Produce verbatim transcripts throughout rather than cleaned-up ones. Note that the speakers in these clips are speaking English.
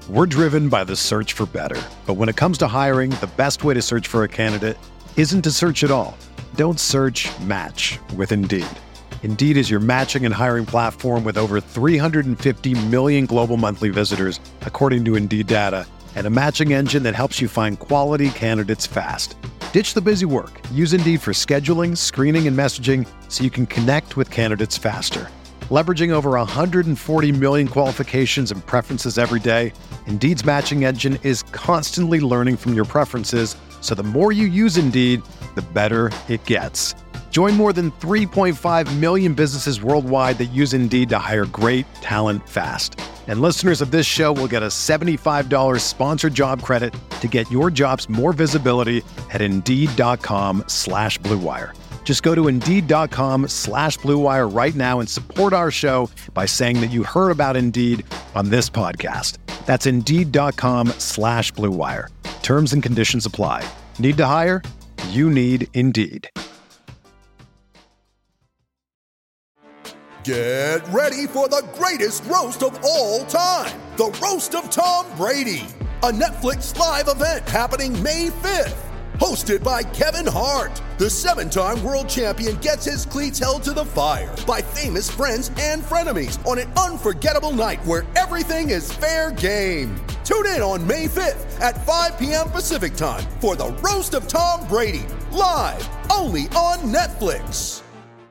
We're driven by the search for better. But when it comes to hiring, the best way to search for a candidate isn't to search at all. Don't search, match with Indeed. Indeed is your matching and hiring platform with over three hundred fifty million global monthly visitors, according to Indeed data, and a matching engine that helps you find quality candidates fast. Ditch the busy work. Use Indeed for scheduling, screening, and messaging so you can connect with candidates faster. Leveraging over one hundred forty million qualifications and preferences every day, Indeed's matching engine is constantly learning from your preferences, so the more you use Indeed, the better it gets. Join more than three point five million businesses worldwide that use Indeed to hire great talent fast. And listeners of this show will get a seventy-five dollars sponsored job credit to get your jobs more visibility at Indeed.com slash Blue Wire. Just go to Indeed.com slash Blue Wire right now and support our show by saying that you heard about Indeed on this podcast. That's Indeed.com slash Blue Wire. Terms and conditions apply. Need to hire? You need Indeed. Get ready for the greatest roast of all time, the Roast of Tom Brady, a Netflix live event happening May fifth. Hosted by Kevin Hart, the seven-time world champion gets his cleats held to the fire by famous friends and frenemies on an unforgettable night where everything is fair game. Tune in on May fifth at five p.m. Pacific time for the Roast of Tom Brady, live only on Netflix.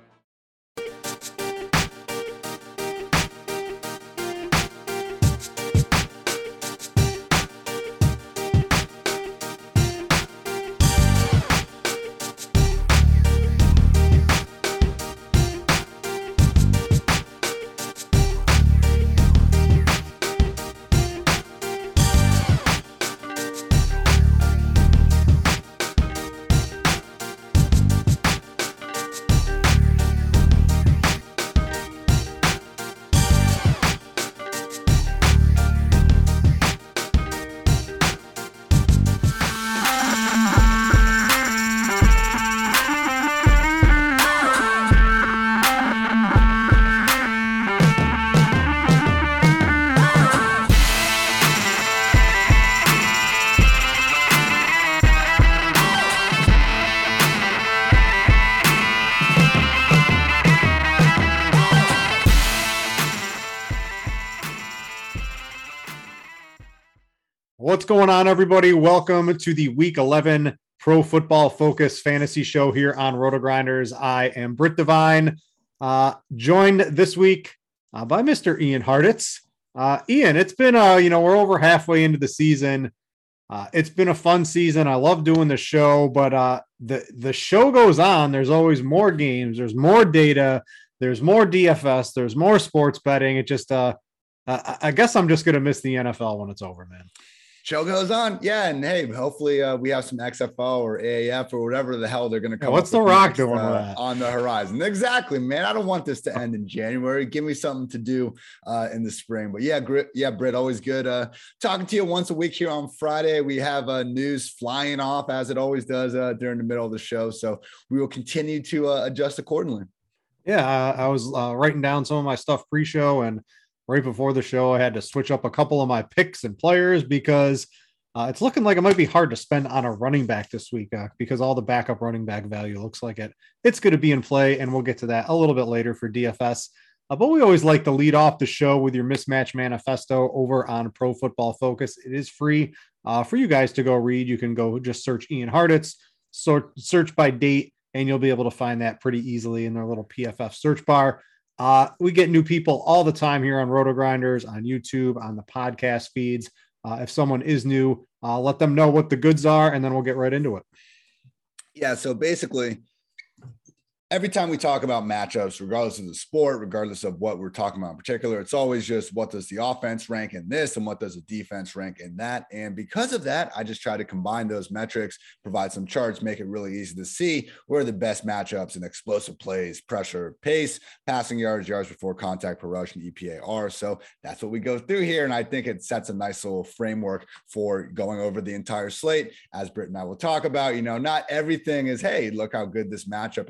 What's going on, everybody? Welcome to the Week eleven Pro Football Focus Fantasy Show here on RotoGrinders. I am Britt Devine, uh, joined this week uh, by Mister Ian Hartitz. Uh, Ian, it's been, uh, you know, we're over halfway into the season. Uh, it's been a fun season. I love doing the show, but uh, the, the show goes on. There's always more games. There's more data. There's more D F S. There's more sports betting. It just, uh, uh, I guess I'm just going to miss the N F L when it's over, man. Show goes on. Yeah. And hey, hopefully uh, we have some X F L or A A F or whatever the hell they're going to come yeah, what's up the with Rock next, doing uh, with that? on the horizon. Exactly, man. I don't want this to end in January. Give me something to do uh, in the spring. But yeah, Grit, yeah, Britt, always good uh, talking to you once a week here on Friday. We have uh, news flying off as it always does uh, during the middle of the show. So we will continue to uh, adjust accordingly. Yeah, uh, I was uh, writing down some of my stuff pre-show, and right before the show, I had to switch up a couple of my picks and players because Uh, it's looking like it might be hard to spend on a running back this week uh, because all the backup running back value looks like it. It's going to be in play, and we'll get to that a little bit later for D F S. Uh, but we always like to lead off the show with your mismatch manifesto over on Pro Football Focus. It is free uh, for you guys to go read. You can go just search Ian Hartitz, sort search by date, and you'll be able to find that pretty easily in their little P F F search bar. Uh, we get new people all the time here on RotoGrinders, on YouTube, on the podcast feeds. Uh, if someone is new, uh, let them know what the goods are, and then we'll get right into it. Yeah, so basically, every time we talk about matchups, regardless of the sport, regardless of what we're talking about in particular, it's always just what does the offense rank in this and what does the defense rank in that. And because of that, I just try to combine those metrics, provide some charts, make it really easy to see where the best matchups and explosive plays, pressure, pace, passing yards, yards before contact per rush, and E P A are. So that's what we go through here. And I think it sets a nice little framework for going over the entire slate. As Britt and I will talk about, you know, not everything is, hey, look how good this matchup is. We need to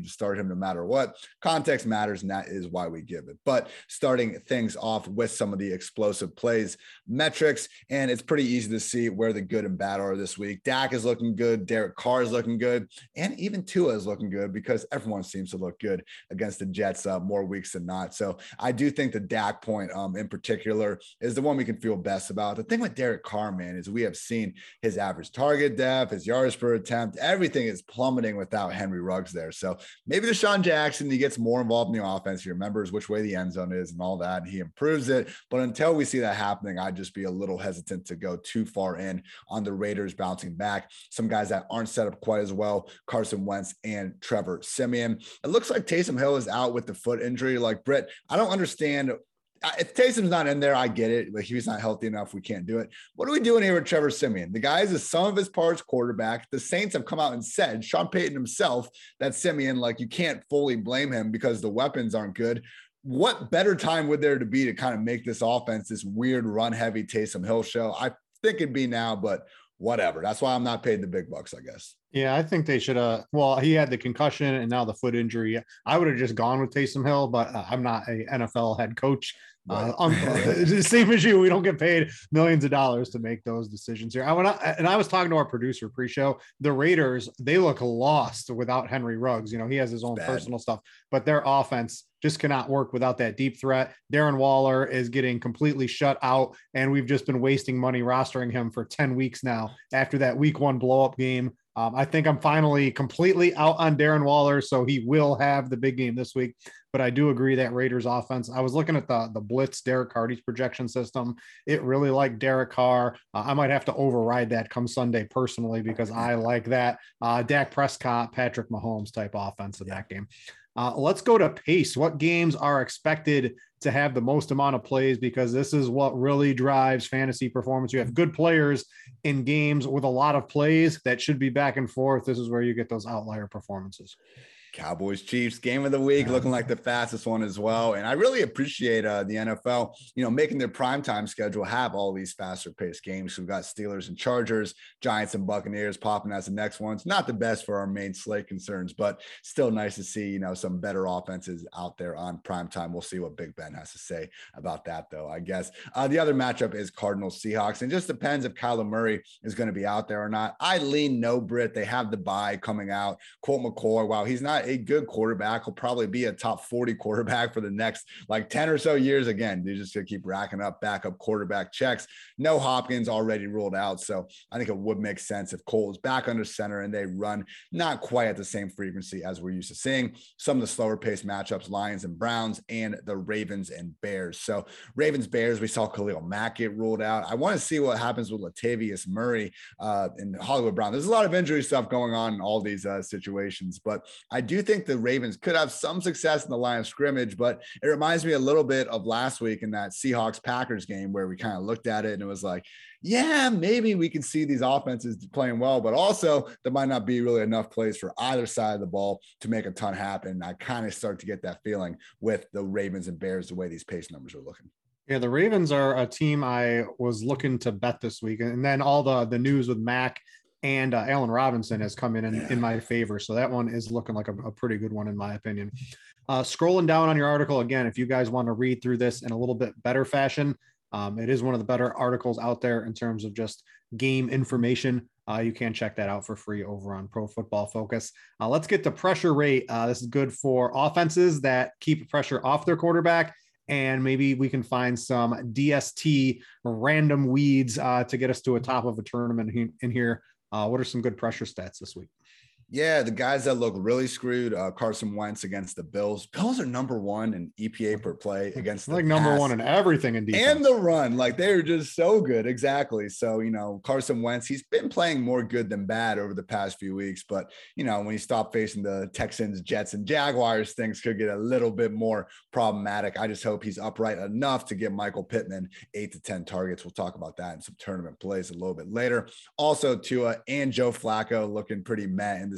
start him no matter what. Context matters, and that is why we give it. But starting things off with some of the explosive plays metrics, and it's pretty easy to see where the good and bad are this week. Dak is looking good. Derek Carr is looking good. And even Tua is looking good because everyone seems to look good against the Jets uh, more weeks than not. So I do think the Dak point um, in particular is the one we can feel best about. The thing with Derek Carr, man, is we have seen his average target depth, his yards per attempt, everything is plummeting without Henry Ruggs there. So maybe Deshaun Jackson, he gets more involved in the offense. He remembers which way the end zone is and all that, and he improves it. But until we see that happening, I'd just be a little hesitant to go too far in on the Raiders bouncing back. Some guys that aren't set up quite as well, Carson Wentz and Trevor Siemian. It looks like Taysom Hill is out with the foot injury. Like, Britt, I don't understand. If Taysom's not in there, I get it. Like, if he's not healthy enough, we can't do it. What are we doing here with Trevor Siemian? The guy is a sum of his parts quarterback. The Saints have come out and said, Sean Payton himself, that Siemian, like, you can't fully blame him because the weapons aren't good. What better time would there to be to kind of make this offense this weird run-heavy Taysom Hill show? I think it'd be now, but whatever. That's why I'm not paid the big bucks, I guess. Yeah, I think they should have. Well, he had the concussion and now the foot injury. I would have just gone with Taysom Hill, but uh, I'm not a N F L head coach. Right. Uh, um, same as you, we don't get paid millions of dollars to make those decisions here. I went out, and I was talking to our producer pre-show. The Raiders, they look lost without Henry Ruggs. You know, he has his own personal stuff, but their offense just cannot work without that deep threat. Darren Waller is getting completely shut out, and we've just been wasting money rostering him for ten weeks now after that week one blow up game. Um, I think I'm finally completely out on Darren Waller, so he will have the big game this week. But I do agree that Raiders offense, I was looking at the, the Blitz Derek Carty's projection system. It really liked Derek Carr. Uh, I might have to override that come Sunday personally because I like that uh, Dak Prescott, Patrick Mahomes type offense in that game. Uh, let's go to pace. What games are expected to have the most amount of plays? Because this is what really drives fantasy performance. You have good players in games with a lot of plays that should be back and forth. This is where you get those outlier performances. Cowboys Chiefs game of the week, looking like the fastest one as well. And I really appreciate uh, the N F L, you know, making their primetime schedule have all these faster paced games. We've got Steelers and Chargers, Giants and Buccaneers popping as the next ones. Not the best for our main slate concerns, but still nice to see, you know, some better offenses out there on primetime. We'll see what Big Ben has to say about that, though, I guess. Uh, the other matchup is Cardinals Seahawks. And it just depends if Kyler Murray is going to be out there or not. I lean no, Brit. They have the bye coming out. Colt McCoy, wow, he's not a good quarterback. He'll probably be a top forty quarterback for the next like ten or so years. Again, they're just going to keep racking up backup quarterback checks. No Hopkins already ruled out. So I think it would make sense if Cole is back under center and they run not quite at the same frequency as we're used to seeing. Some of the slower paced matchups, Lions and Browns, and the Ravens and Bears. So Ravens, Bears, we saw Khalil Mack get ruled out. I want to see what happens with Latavius Murray uh, and Hollywood Brown. There's a lot of injury stuff going on in all these uh, situations, but I do think the Ravens could have some success in the line of scrimmage, but it reminds me a little bit of last week in that Seahawks Packers game where we kind of looked at it and it was like, yeah, maybe we can see these offenses playing well, but also there might not be really enough plays for either side of the ball to make a ton happen. I kind of start to get that feeling with the Ravens and Bears, the way these pace numbers are looking. Yeah, the Ravens are a team I was looking to bet this week. And then all the, the news with Mac and uh, Allen Robinson has come in, in in my favor. So that one is looking like a, a pretty good one in my opinion. Uh, scrolling down on your article again, if you guys want to read through this in a little bit better fashion, um, it is one of the better articles out there in terms of just game information. Uh, you can check that out for free over on Pro Football Focus. Uh, let's get to pressure rate. Uh, this is good for offenses that keep pressure off their quarterback. And maybe we can find some D S T random weeds uh, to get us to a top of a tournament in, in here. Uh, what are some good pressure stats this week? Yeah, the guys that look really screwed, uh, Carson Wentz against the Bills. Bills are number one in E P A per play against the like number one in everything in defense. And the run. Like, they're just so good. Exactly. So, you know, Carson Wentz, he's been playing more good than bad over the past few weeks. But, you know, when you stop facing the Texans, Jets, and Jaguars, things could get a little bit more problematic. I just hope he's upright enough to get Michael Pittman eight to ten targets. We'll talk about that in some tournament plays a little bit later. Also, Tua and Joe Flacco looking pretty meh in the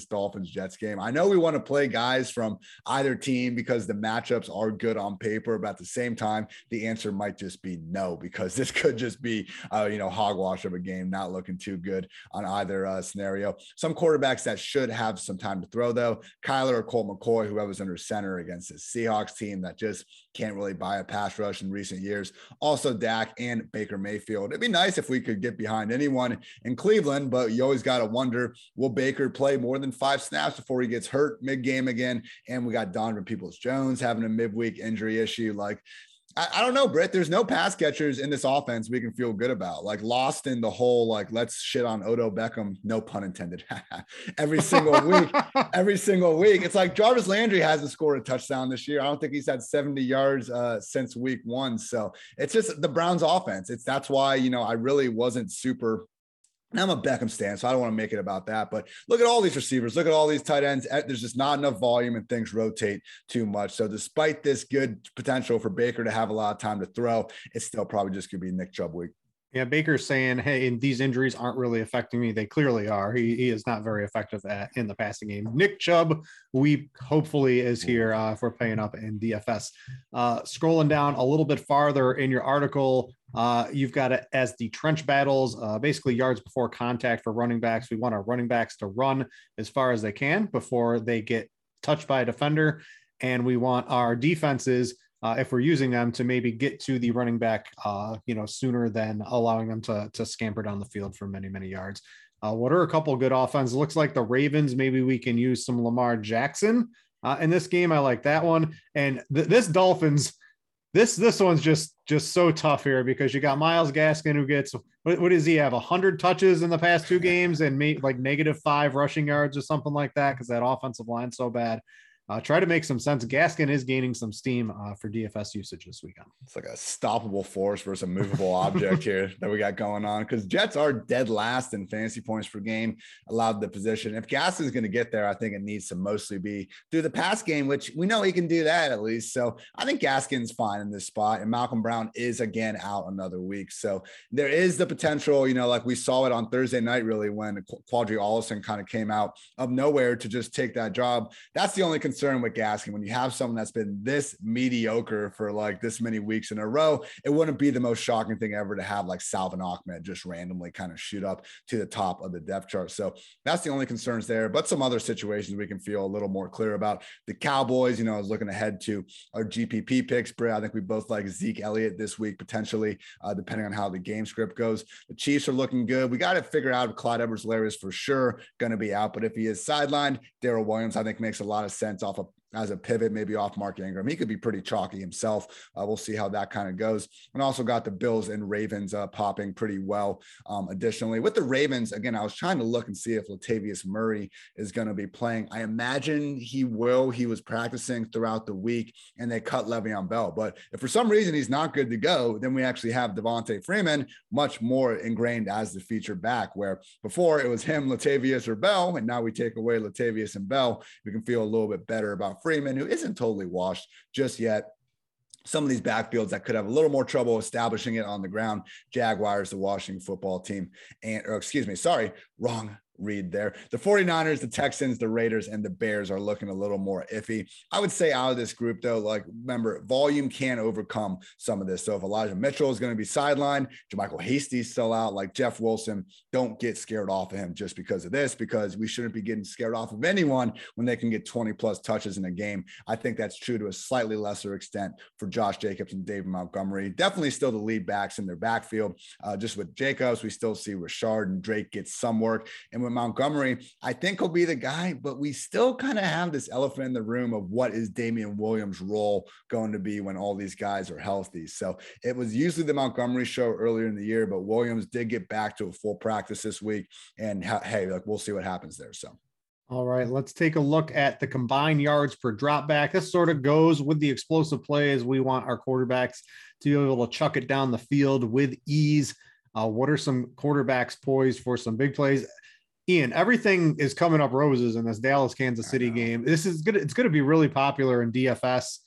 this Dolphins Jets game. I know we want to play guys from either team because the matchups are good on paper, but at the same time, the answer might just be no, because this could just be, uh, you know, hogwash of a game, not looking too good on either uh, scenario. Some quarterbacks that should have some time to throw, though, Kyler or Colt McCoy, whoever's under center against the Seahawks team that just can't really buy a pass rush in recent years. Also, Dak and Baker Mayfield. It'd be nice if we could get behind anyone in Cleveland, but you always got to wonder, will Baker play more than five snaps before he gets hurt mid-game again? And we got Donovan Peoples-Jones having a midweek injury issue. Like, I, I don't know, Britt. There's no pass catchers in this offense we can feel good about. Like, lost in the whole, like, let's shit on Odell Beckham, no pun intended, every single week, every single week. It's like Jarvis Landry hasn't scored a touchdown this year. I don't think he's had seventy yards uh, since week one. So it's just the Browns offense. It's that's why, you know, I really wasn't super. I'm a Beckham stan, so I don't want to make it about that. But look at all these receivers. Look at all these tight ends. There's just not enough volume and things rotate too much. So despite this good potential for Baker to have a lot of time to throw, it's still probably just going to be Nick Chubb week. Yeah, Baker's saying, hey, and these injuries aren't really affecting me. They clearly are. He, he is not very effective at, in the passing game. Nick Chubb, we hopefully is here uh, for paying up in D F S. Uh, scrolling down a little bit farther in your article, uh, you've got it as the trench battles, uh, basically yards before contact for running backs. We want our running backs to run as far as they can before they get touched by a defender. And we want our defenses, Uh, if we're using them, to maybe get to the running back, uh, you know, sooner than allowing them to, to scamper down the field for many, many yards. Uh, what are a couple of good offenses? Looks like the Ravens, maybe we can use some Lamar Jackson uh, in this game. I like that one. And th- this Dolphins, this this one's just just so tough here because you got Myles Gaskin who gets, what, what does he have, one hundred touches in the past two games and maybe like negative five rushing yards or something like that because that offensive line's so bad. Uh, try to make some sense. Gaskin is gaining some steam uh, for D F S usage this weekend. It's like a stoppable force versus a movable object here that we got going on, because Jets are dead last in fantasy points per game allowed the position. If Gaskin is going to get there, I think it needs to mostly be through the pass game, which we know he can do that at least. So I think Gaskin's fine in this spot, and Malcolm Brown is again out another week. So there is the potential, you know, like we saw it on Thursday night, really, when Quadri Allison kind of came out of nowhere to just take that job. That's the only concern with Gaskin. When you have someone that's been this mediocre for like this many weeks in a row, it wouldn't be the most shocking thing ever to have like Salvin Ahmed just randomly kind of shoot up to the top of the depth chart. So that's the only concerns there, but some other situations we can feel a little more clear about. The Cowboys, you know, I was looking ahead to our G P P picks, Bray. I think we both like Zeke Elliott this week, potentially, uh, depending on how the game script goes. The Chiefs are looking good. We got to figure out if Clyde Edwards-Helaire is for sure going to be out, but if he is sidelined, Darrell Williams, I think, makes a lot of sense off of as a pivot, maybe off Mark Ingram. He could be pretty chalky himself. Uh, we'll see how that kind of goes. And also got the Bills and Ravens uh, popping pretty well. Um, additionally, with the Ravens, again, I was trying to look and see if Latavius Murray is going to be playing. I imagine he will. He was practicing throughout the week, and they cut Le'Veon Bell. But if for some reason he's not good to go, then we actually have Devontae Freeman much more ingrained as the featured back, where before it was him, Latavius, or Bell, and now we take away Latavius and Bell. We can feel a little bit better about Freeman, who isn't totally washed just yet. Some of these backfields that could have a little more trouble establishing it on the ground. Jaguars, the Washington football team, and, or excuse me, sorry, wrong read there. The 49ers, the Texans, the Raiders, and the Bears are looking a little more iffy. I would say out of this group, though, like, remember, volume can overcome some of this. So if Elijah Mitchell is going to be sidelined, JaMychal Hasty's still out, like Jeff Wilson, don't get scared off of him just because of this, because we shouldn't be getting scared off of anyone when they can get twenty plus touches in a game. I think that's true to a slightly lesser extent for Josh Jacobs and David Montgomery. Definitely still the lead backs in their backfield. Uh, just with Jacobs, we still see Rashard and Drake get some work. And with Montgomery, I think he'll be the guy, but we still kind of have this elephant in the room of what is Damian Williams' role going to be when all these guys are healthy. So it was usually the Montgomery show earlier in the year, but Williams did get back to a full practice this week. And ha- hey, like, we'll see what happens there. So. All right, let's take a look at the combined yards per drop back. This sort of goes with the explosive plays. We want our quarterbacks to be able to chuck it down the field with ease. Uh, what are some quarterbacks poised for some big plays? Ian, everything is coming up roses in this Dallas Kansas City game. This is good. It's going to be really popular in D F S.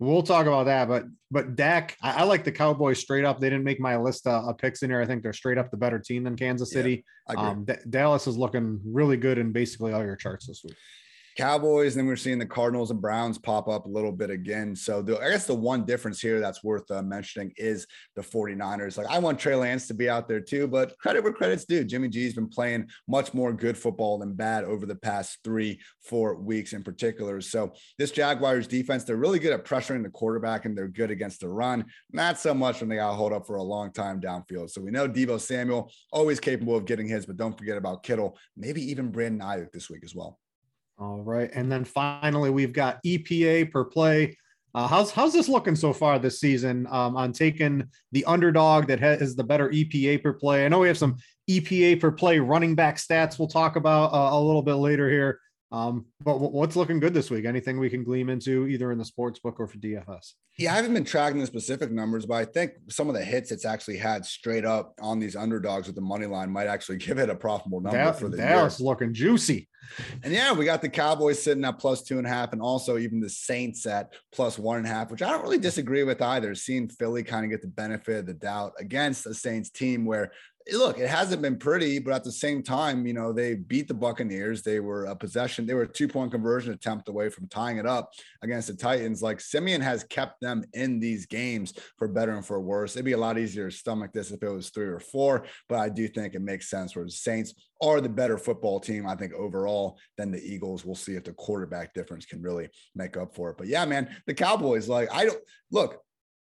We'll talk about that, but but Dak, I, I like the Cowboys straight up. They didn't make my list of, of picks in here. I think they're straight up the better team than Kansas City. Yeah, um, D- Dallas is looking really good in basically all your charts this week. Cowboys, and then we're seeing the Cardinals and Browns pop up a little bit again. So the, I guess the one difference here that's worth uh, mentioning is the 49ers. Like I want Trey Lance to be out there too, but credit where credit's due. Jimmy G's been playing much more good football than bad over the past three, four weeks in particular. So this Jaguars defense, they're really good at pressuring the quarterback and they're good against the run. Not so much when they got to hold up for a long time downfield. So we know Deebo Samuel always capable of getting his, but don't forget about Kittle, maybe even Brandon Ayuk this week as well. All right. And then finally, we've got E P A per play. Uh, how's how's this looking so far this season um, on taking the underdog that has the better E P A per play? I know we have some E P A per play running back stats we'll talk about uh, a little bit later here. Um, but w- what's looking good this week? Anything we can glean into either in the sports book or for D F S? Yeah, I haven't been tracking the specific numbers, but I think some of the hits it's actually had straight up on these underdogs with the money line might actually give it a profitable number that, for the Dallas year. Looking juicy. And yeah, we got the Cowboys sitting at plus two and a half, and also even the Saints at plus one and a half, which I don't really disagree with either. Seeing Philly kind of get the benefit of the doubt against a Saints team where, look, it hasn't been pretty, but at the same time, you know, they beat the Buccaneers. They were a possession. They were a two-point conversion attempt away from tying it up against the Titans. Like Simeon has kept them in these games for better and for worse. It'd be a lot easier to stomach this if it was three or four, but I do think it makes sense where the Saints are the better football team, I think, overall than the Eagles. We'll see if the quarterback difference can really make up for it. But yeah, man, the Cowboys, like, I don't look,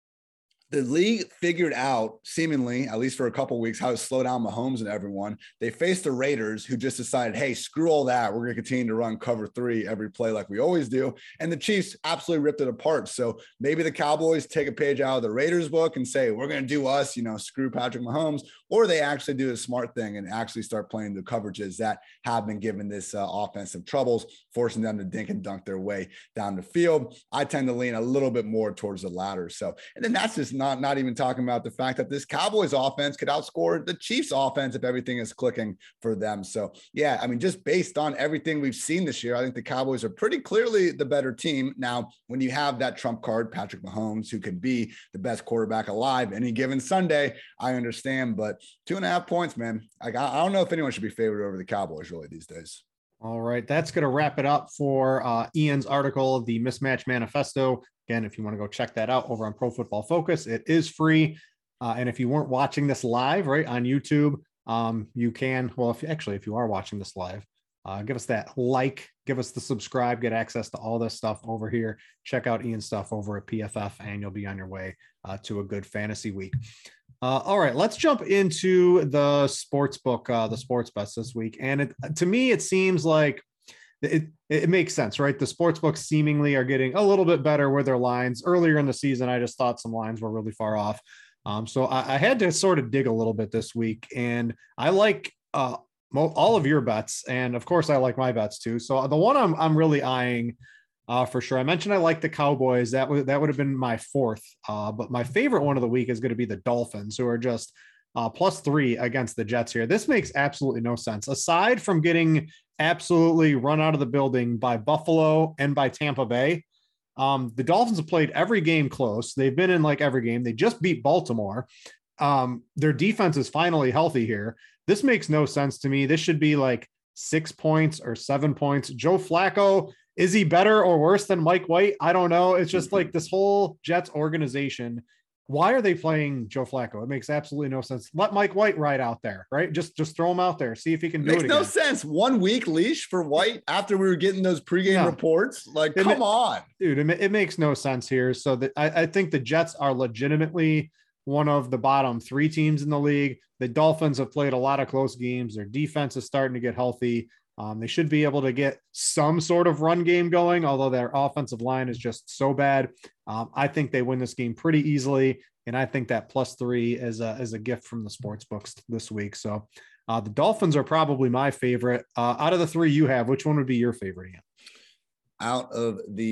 the league figured out, seemingly, at least for a couple of weeks, how to slow down Mahomes and everyone. They faced the Raiders, who just decided, hey, screw all that. We're going to continue to run cover three every play like we always do. And the Chiefs absolutely ripped it apart. So maybe the Cowboys take a page out of the Raiders book and say, we're going to do us, you know, screw Patrick Mahomes, or they actually do the smart thing and actually start playing the coverages that have been given this uh, offensive troubles, forcing them to dink and dunk their way down the field. I tend to lean a little bit more towards the latter. So, and then that's just Not, not even talking about the fact that this Cowboys offense could outscore the Chiefs offense if everything is clicking for them. So yeah, I mean, just based on everything we've seen this year, I think the Cowboys are pretty clearly the better team. Now, when you have that trump card, Patrick Mahomes, who can be the best quarterback alive any given Sunday, I understand, but two and a half points, man. Like, I, I don't know if anyone should be favored over the Cowboys really these days. All right, that's going to wrap it up for uh, Ian's article, The Mismatch Manifesto. Again, if you want to go check that out over on Pro Football Focus, it is free. Uh, and if you weren't watching this live, right, on YouTube, um, you can, well, if actually, if you are watching this live, uh, give us that like, give us the subscribe, get access to all this stuff over here. Check out Ian's stuff over at P F F, and you'll be on your way uh, to a good fantasy week. Uh, all right, let's jump into the sports book, uh, the sports bets this week. And it, to me, it seems like it, it makes sense, right? The sports books seemingly are getting a little bit better with their lines. Earlier in the season, I just thought some lines were really far off. Um, so I, I had to sort of dig a little bit this week, and I like uh, mo- all of your bets. And of course I like my bets too. So the one I'm, I'm really eyeing uh, for sure. I mentioned I like the Cowboys. That would, that would have been my fourth. Uh, but my favorite one of the week is going to be the Dolphins, who are just uh, plus three against the Jets here. This makes absolutely no sense. Aside from getting absolutely run out of the building by Buffalo and by Tampa Bay, um, the Dolphins have played every game close. They've been in like every game. They just beat Baltimore. Um, their defense is finally healthy here. This makes no sense to me. This should be like six points or seven points. Joe Flacco, is he better or worse than Mike White? I don't know. It's just like this whole Jets organization. Why are they playing Joe Flacco? It makes absolutely no sense. Let Mike White ride out there, right? Just just throw him out there. See if he can do Makes it no again. sense. One week leash for White after we were getting those pregame Yeah. reports. Like, It come ma- on. Dude, it, ma- it makes no sense here. So that I, I think the Jets are legitimately one of the bottom three teams in the league. The Dolphins have played a lot of close games. Their defense is starting to get healthy. Um, they should be able to get some sort of run game going, although their offensive line is just so bad. Um, I think they win this game pretty easily, and I think that plus three is a, is a gift from the sports books this week. So uh, the Dolphins are probably my favorite. Uh, out of the three you have, which one would be your favorite, Ian? Out of these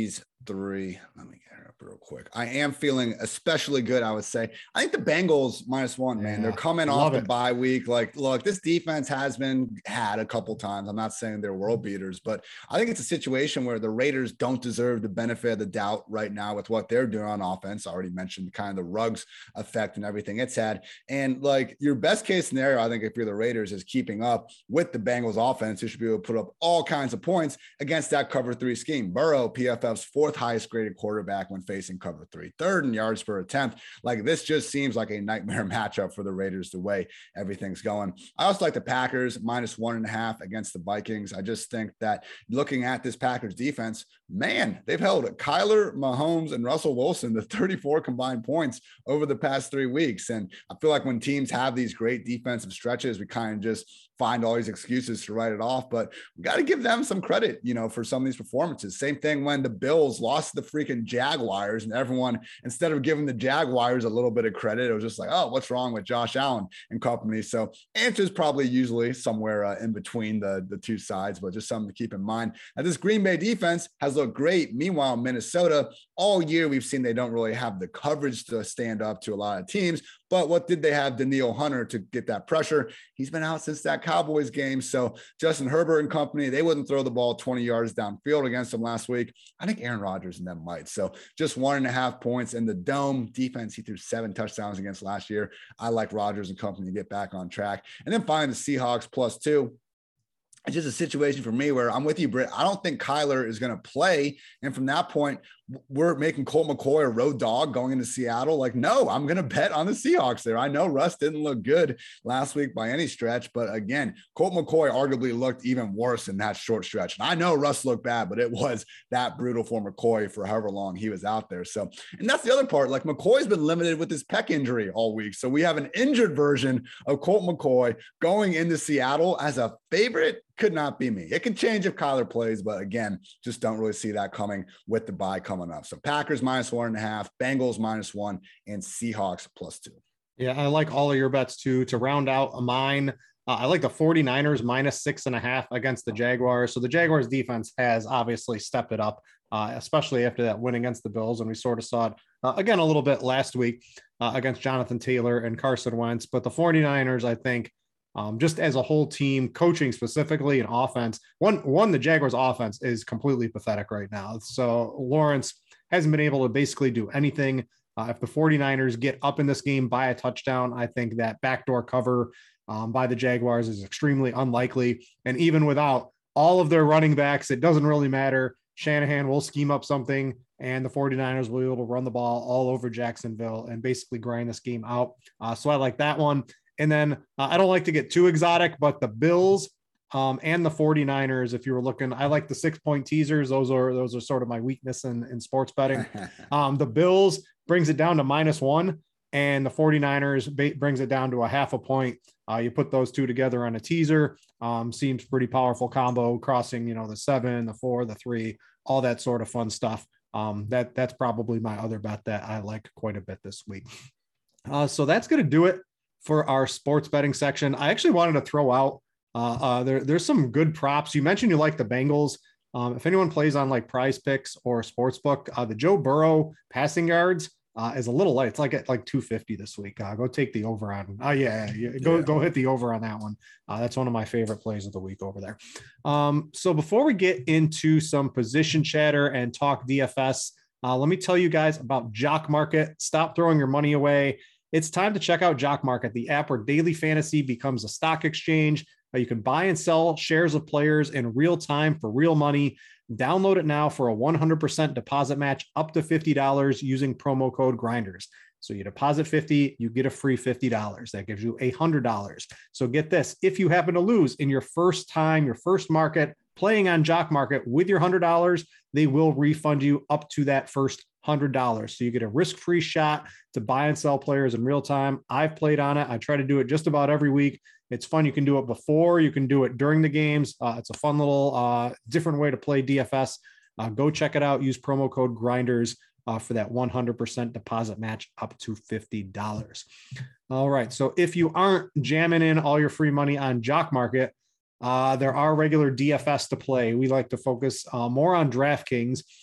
three. Let me get her up real quick. I am feeling especially good, I would say. I think the Bengals minus one, man. Yeah, they're coming off the bye week. Like, look, this defense has been had a couple times. I'm not saying they're world beaters, but I think it's a situation where the Raiders don't deserve the benefit of the doubt right now with what they're doing on offense. I already mentioned kind of the Ruggs effect and everything it's had. And like your best case scenario, I think if you're the Raiders, is keeping up with the Bengals offense, who should be able to put up all kinds of points against that cover three scheme. Burrow, P F F's fourth highest graded quarterback when facing cover three, third in yards per attempt. Like, this just seems like a nightmare matchup for the Raiders the way everything's going. I also like the Packers minus one and a half against the Vikings. I just think that looking at this Packers defense, man, they've held Kyler, Mahomes, and Russell Wilson to thirty-four combined points over the past three weeks. And I feel like when teams have these great defensive stretches, we kind of just find all these excuses to write it off, but we got to give them some credit, you know, for some of these performances. Same thing when the Bills lost the freaking Jaguars, and everyone, instead of giving the Jaguars a little bit of credit, it was just like, oh, what's wrong with Josh Allen and company? So answer is probably usually somewhere uh, in between the, the two sides, but just something to keep in mind. Now, this Green Bay defense has looked great. Meanwhile, Minnesota, all year we've seen they don't really have the coverage to stand up to a lot of teams. But what did they have? Danielle Hunter to get that pressure. He's been out since that Cowboys game. So Justin Herbert and company, they wouldn't throw the ball twenty yards downfield against them last week. I think Aaron Rodgers and them might. So just one and a half points in the dome defense. He threw seven touchdowns against last year. I like Rodgers and company to get back on track. And then finally, the Seahawks plus two. It's just a situation for me where I'm with you, Britt. I don't think Kyler is going to play. And from that point, we're making Colt McCoy a road dog going into Seattle. Like, no, I'm going to bet on the Seahawks there. I know Russ didn't look good last week by any stretch, but again, Colt McCoy arguably looked even worse in that short stretch. And I know Russ looked bad, but it was that brutal for McCoy for however long he was out there. So, and that's the other part. Like, McCoy's been limited with his pec injury all week. So we have an injured version of Colt McCoy going into Seattle as a favorite. Could not be me. It can change if Kyler plays, but again, just don't really see that coming with the bye coming up. So Packers minus one and a half, Bengals minus one, and Seahawks plus two. Yeah, I like all of your bets too. To round out mine, uh, I like the 49ers minus six and a half against the Jaguars. So the Jaguars defense has obviously stepped it up, uh, especially after that win against the Bills. And we sort of saw it uh, again a little bit last week uh, against Jonathan Taylor and Carson Wentz. But the 49ers, I think, Um, just as a whole team, coaching specifically and offense, one, one, the Jaguars offense is completely pathetic right now. So Lawrence hasn't been able to basically do anything. Uh, if the 49ers get up in this game by a touchdown, I think that backdoor cover um, by the Jaguars is extremely unlikely. And even without all of their running backs, it doesn't really matter. Shanahan will scheme up something, and the 49ers will be able to run the ball all over Jacksonville and basically grind this game out. Uh, so I like that one. And then uh, I don't like to get too exotic, but the Bills um, and the 49ers, if you were looking, I like the six point teasers. Those are, those are sort of my weakness in, in sports betting. Um, the Bills brings it down to minus one, and the 49ers ba- brings it down to a half a point. Uh, you put those two together on a teaser. Um, seems pretty powerful combo, crossing, you know, the seven, the four, the three, all that sort of fun stuff. Um, that that's probably my other bet that I like quite a bit this week. Uh, so that's going to do it for our sports betting section. I actually wanted to throw out uh, uh, there. There's some good props. You mentioned you like the Bengals. Um, if anyone plays on like Prize Picks or Sportsbook, uh, the Joe Burrow passing yards uh, is a little light. It's like at like two fifty this week. Uh, go take the over on. Oh yeah, yeah. Go yeah. go hit the over on that one. Uh, that's one of my favorite plays of the week over there. Um, so before we get into some position chatter and talk D F S, uh, let me tell you guys about Jock Market. Stop throwing your money away. It's time to check out Jock Market, the app where daily fantasy becomes a stock exchange. You can buy and sell shares of players in real time for real money. Download it now for a one hundred percent deposit match up to fifty dollars using promo code Grinders. So you deposit fifty, you get a free fifty dollars. That gives you one hundred dollars. So get this, if you happen to lose in your first time, your first market, playing on Jock Market with your one hundred dollars, they will refund you up to that first one hundred dollars. So you get a risk-free shot to buy and sell players in real time. I've played on it. I try to do it just about every week. It's fun. You can do it before, you can do it during the games. Uh, it's a fun little uh, different way to play D F S. Uh, go check it out. Use promo code Grinders uh, for that one hundred percent deposit match up to fifty dollars. All right. So if you aren't jamming in all your free money on Jock Market, uh, there are regular D F S to play. We like to focus uh, more on DraftKings.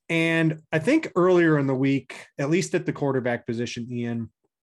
And I think earlier in the week, at least at the quarterback position, Ian,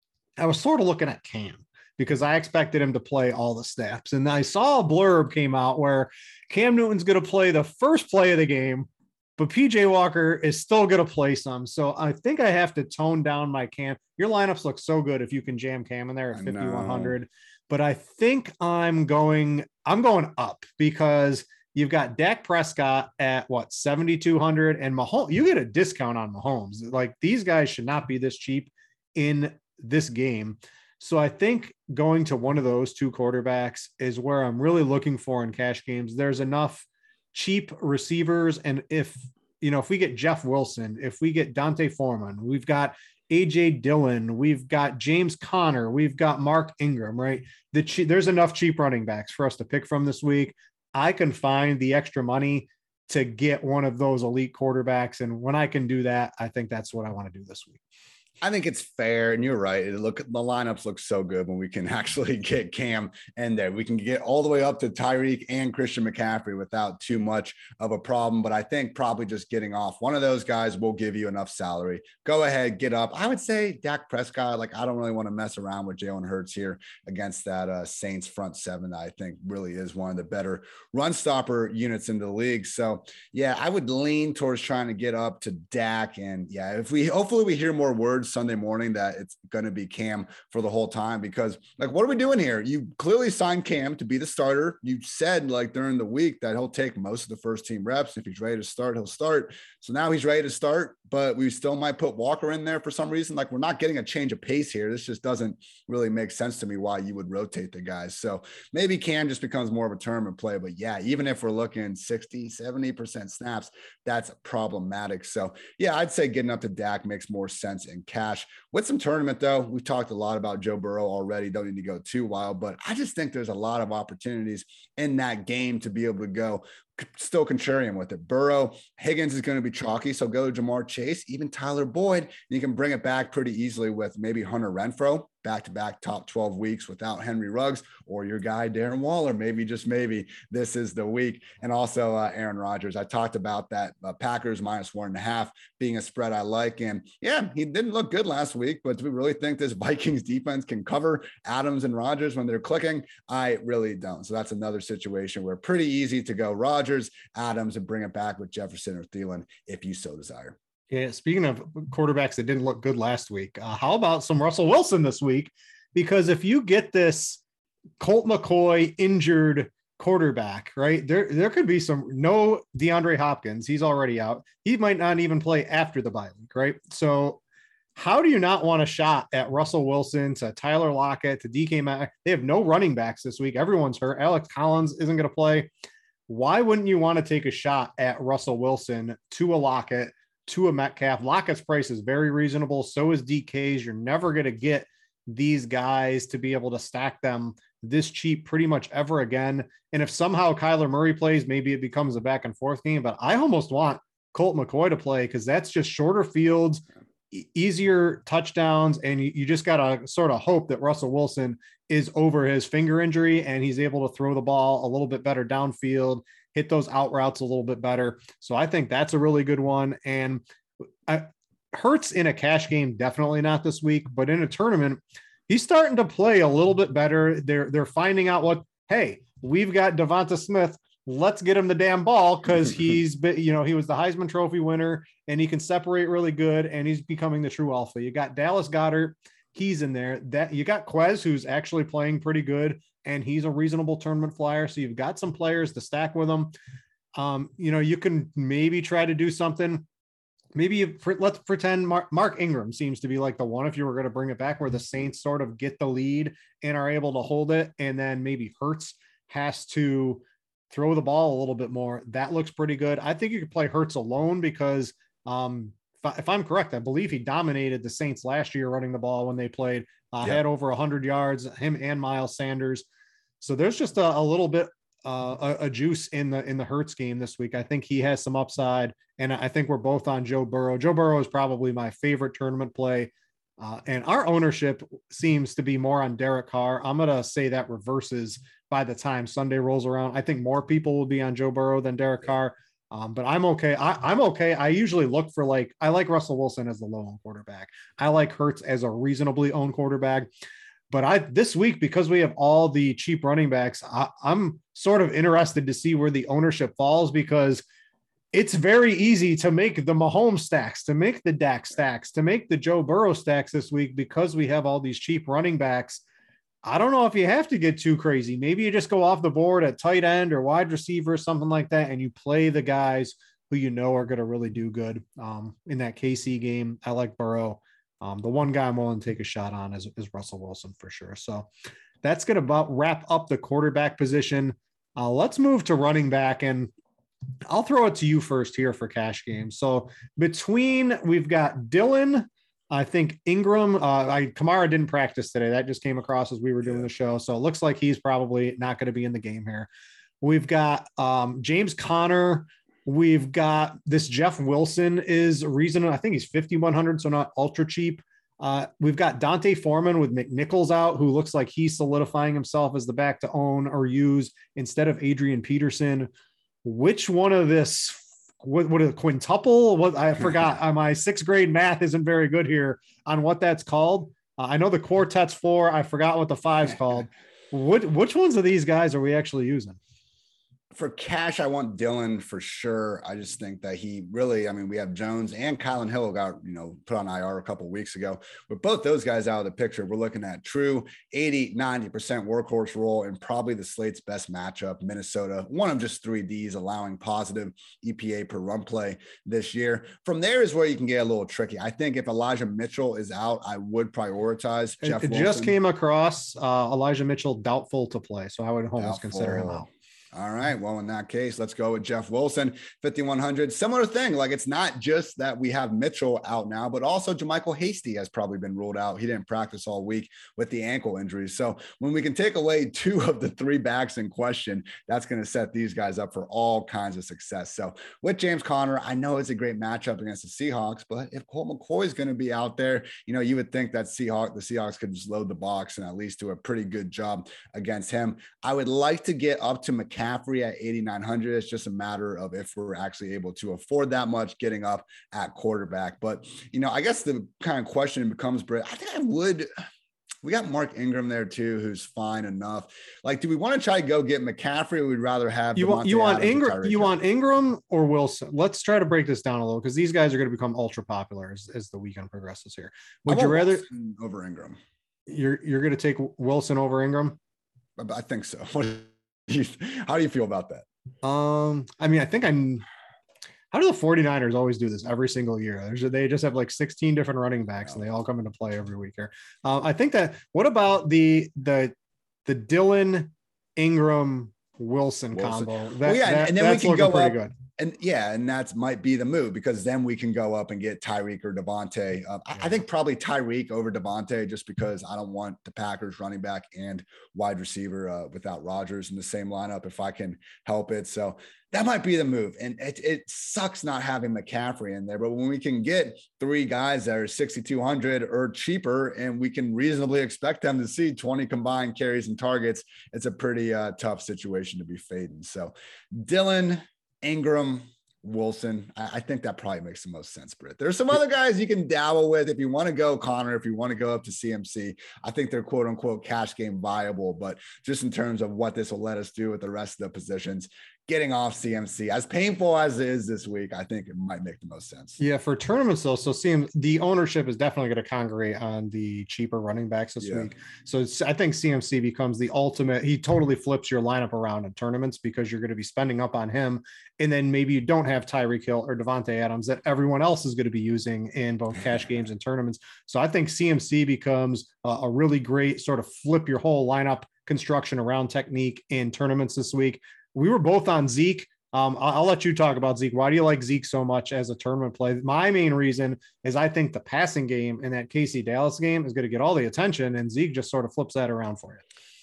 I was sort of looking at Cam because I expected him to play all the snaps. And I saw a blurb came out where Cam Newton's going to play the first play of the game, but P J Walker is still going to play some. So I think I have to tone down my Cam. Your lineups look so good if you can jam Cam in there at fifty-one hundred. But I think I'm going, I'm going up because you've got Dak Prescott at what, seventy-two hundred, and Mahomes. You get a discount on Mahomes. Like, these guys should not be this cheap in this game. So I think going to one of those two quarterbacks is where I'm really looking for in cash games. There's enough cheap receivers. And if, you know, if we get Jeff Wilson, if we get Dante Foreman, we've got A J Dillon, we've got James Conner, we've got Mark Ingram, right? The che- there's enough cheap running backs for us to pick from this week. I can find the extra money to get one of those elite quarterbacks. And when I can do that, I think that's what I want to do this week. I think it's fair, and you're right. It look, the lineups look so good when we can actually get Cam in there. We can get all the way up to Tyreek and Christian McCaffrey without too much of a problem. But I think probably just getting off one of those guys will give you enough salary. Go ahead, get up. I would say Dak Prescott. Like, I don't really want to mess around with Jalen Hurts here against that uh, Saints front seven that I think really is one of the better run stopper units in the league. So yeah, I would lean towards trying to get up to Dak. And yeah, if we hopefully we hear more words Sunday morning that it's going to be Cam for the whole time, because like, what are we doing here? You clearly signed Cam to be the starter. You said like during the week that he'll take most of the first team reps. If he's ready to start, he'll start. So now he's ready to start, but we still might put Walker in there for some reason. Like, we're not getting a change of pace here. This just doesn't really make sense to me why you would rotate the guys. So maybe Cam just becomes more of a tournament play, but yeah, even if we're looking sixty, seventy percent snaps, that's problematic. So yeah, I'd say getting up to Dak makes more sense in cash. With some tournament though, we've talked a lot about Joe Burrow already. Don't need to go too wild, but I just think there's a lot of opportunities in that game to be able to go still contrarian with it. Burrow, Higgins is going to be chalky, so go to Jamar Chase, even Tyler Boyd, and you can bring it back pretty easily with maybe Hunter Renfrow, back-to-back top twelve weeks without Henry Ruggs, or your guy Darren Waller. Maybe, just maybe, this is the week. And also uh, Aaron Rodgers. I talked about that uh, Packers minus one and a half being a spread I like. And yeah, he didn't look good last week, but do we really think this Vikings defense can cover Adams and Rodgers when they're clicking? I really don't. So that's another situation where pretty easy to go Rodgers, Adams, and bring it back with Jefferson or Thielen if you so desire. Yeah, speaking of quarterbacks that didn't look good last week, uh, how about some Russell Wilson this week? Because if you get this Colt McCoy injured quarterback, right, there there could be some no DeAndre Hopkins. He's already out. He might not even play after the bye week, right? So how do you not want a shot at Russell Wilson, to Tyler Lockett, to D K Metcalf? They have no running backs this week. Everyone's hurt. Alex Collins isn't going to play. Why wouldn't you want to take a shot at Russell Wilson, to a Lockett, to a Metcalf? Lockett's price is very reasonable. So is D K's. You're never going to get these guys to be able to stack them this cheap pretty much ever again. And if somehow Kyler Murray plays, maybe it becomes a back and forth game, but I almost want Colt McCoy to play because that's just shorter fields, e- easier touchdowns. And you, you just got to sort of hope that Russell Wilson is over his finger injury and he's able to throw the ball a little bit better downfield, hit those out routes a little bit better. So I think that's a really good one. And I, Hurts in a cash game, definitely not this week, but in a tournament, he's starting to play a little bit better. They're they're finding out what, hey, we've got Devonta Smith. Let's get him the damn ball because he's been, you know, he was the Heisman Trophy winner and he can separate really good and he's becoming the true alpha. You got Dallas Goedert. He's in there. That you got Quez, who's actually playing pretty good, and he's a reasonable tournament flyer. So you've got some players to stack with them. Um, you know, you can maybe try to do something. Maybe you, let's pretend Mark, Mark Ingram seems to be like the one, if you were going to bring it back, where the Saints sort of get the lead and are able to hold it. And then maybe Hurts has to throw the ball a little bit more. That looks pretty good. I think you could play Hurts alone because um, if I'm correct, I believe he dominated the Saints last year running the ball when they played, uh, yep. had over one hundred yards, him and Miles Sanders. So there's just a, a little bit uh, a, a juice in the in the Hurts game this week. I think he has some upside, and I think we're both on Joe Burrow. Joe Burrow is probably my favorite tournament play, uh, and our ownership seems to be more on Derek Carr. I'm going to say that reverses by the time Sunday rolls around. I think more people will be on Joe Burrow than Derek Carr. Um, but I'm okay. I, I'm okay. I usually look for like, I like Russell Wilson as the low owned quarterback. I like Hurts as a reasonably owned quarterback. But I this week, because we have all the cheap running backs, I, I'm sort of interested to see where the ownership falls, because it's very easy to make the Mahomes stacks, to make the Dak stacks, to make the Joe Burrow stacks this week, because we have all these cheap running backs. I don't know if you have to get too crazy. Maybe you just go off the board at tight end or wide receiver or something like that, and you play the guys who you know are going to really do good. Um, in that K C game, I like Burrow. Um, the one guy I'm willing to take a shot on is, is Russell Wilson for sure. So that's going to about wrap up the quarterback position. Uh, let's move to running back, and I'll throw it to you first here for cash games. So between, we've got Dillon, I think Ingram, uh, I Kamara didn't practice today. That just came across as we were doing the show. So it looks like he's probably not going to be in the game here. We've got um, James Conner. We've got this Jeff Wilson is reasonable. I think he's fifty-one hundred, so not ultra cheap. Uh, we've got Dante Foreman with McNichols out, who looks like he's solidifying himself as the back to own or use instead of Adrian Peterson. Which one of this, what, what a quintuple? What I forgot. uh, my sixth grade math isn't very good here on what that's called. Uh, I know the quartet's four. I forgot what the five's called. What, which ones of these guys are we actually using? For cash, I want Dillon for sure. I just think that he really, I mean, we have Jones and Kylan Hill got, you know, put on I R a couple of weeks ago. With both those guys out of the picture, we're looking at true eighty, ninety percent workhorse role and probably the slate's best matchup, Minnesota. One of just three Ds allowing positive E P A per run play this year. From there is where you can get a little tricky. I think if Elijah Mitchell is out, I would prioritize it, Jeff It Wilson. just came across uh, Elijah Mitchell doubtful to play, so I would almost Doubtful. consider him out. All right. Well, in that case, let's go with Jeff Wilson, fifty-one hundred. Similar thing. Like, it's not just that we have Mitchell out now, but also JaMycal Hasty has probably been ruled out. He didn't practice all week with the ankle injuries. So when we can take away two of the three backs in question, that's going to set these guys up for all kinds of success. So with James Conner, I know it's a great matchup against the Seahawks, but if Colt McCoy is going to be out there, you know, you would think that Seahawk, the Seahawks could just load the box and at least do a pretty good job against him. I would like to get up to McCaffrey McCaffrey at eighty-nine hundred. It's just a matter of if we're actually able to afford that much getting up at quarterback. But, you know, I guess the kind of question becomes, Britt, I think I would, we got Mark Ingram there too, who's fine enough. Like, do we want to try to go get McCaffrey, or we'd rather have you want, you want Ingram, you want Ingram or Wilson? Let's try to break this down a little, because these guys are going to become ultra popular as, as the weekend progresses here. Would you rather Wilson over Ingram? You're, you're going to take Wilson over Ingram? I think so. What do you, how do you feel about that? Um, I mean, I think I'm, how do the 49ers always do this every single year? There's, they just have like sixteen different running backs and they all come into play every week here. Um, I think that, what about the, the, the Dillon, Ingram, Wilson, Wilson. combo? That, well, yeah, that, and then we can go up. Good. And yeah, and that's might be the move, because then we can go up and get Tyreek or Devontae. Um, I, I think probably Tyreek over Devontae, just because I don't want the Packers running back and wide receiver uh, without Rodgers in the same lineup if I can help it. So that might be the move. And it, it sucks not having McCaffrey in there, but when we can get three guys that are sixty-two hundred or cheaper, and we can reasonably expect them to see twenty combined carries and targets, it's a pretty uh, tough situation to be fading. So Dillon, Ingram, Wilson, I, I think that probably makes the most sense, Britt. There's some other guys you can dabble with if you want to go Connor, if you want to go up to C M C. I think they're quote unquote cash game viable, but just in terms of what this will let us do with the rest of the positions, getting off C M C, as painful as it is this week, I think it might make the most sense. Yeah, for tournaments though, so C M, the ownership is definitely going to congregate on the cheaper running backs this yeah. week. So it's, I think C M C becomes the ultimate. He totally flips your lineup around in tournaments, because you're going to be spending up on him, and then maybe you don't have Tyreek Hill or Devontae Adams that everyone else is going to be using in both cash games and tournaments. So I think C M C becomes a, a really great sort of flip your whole lineup construction around technique in tournaments this week. We were both on Zeke. Um, I'll, I'll let you talk about Zeke. Why do you like Zeke so much as a tournament play? My main reason is I think the passing game in that K C Dallas game is going to get all the attention, and Zeke just sort of flips that around for you.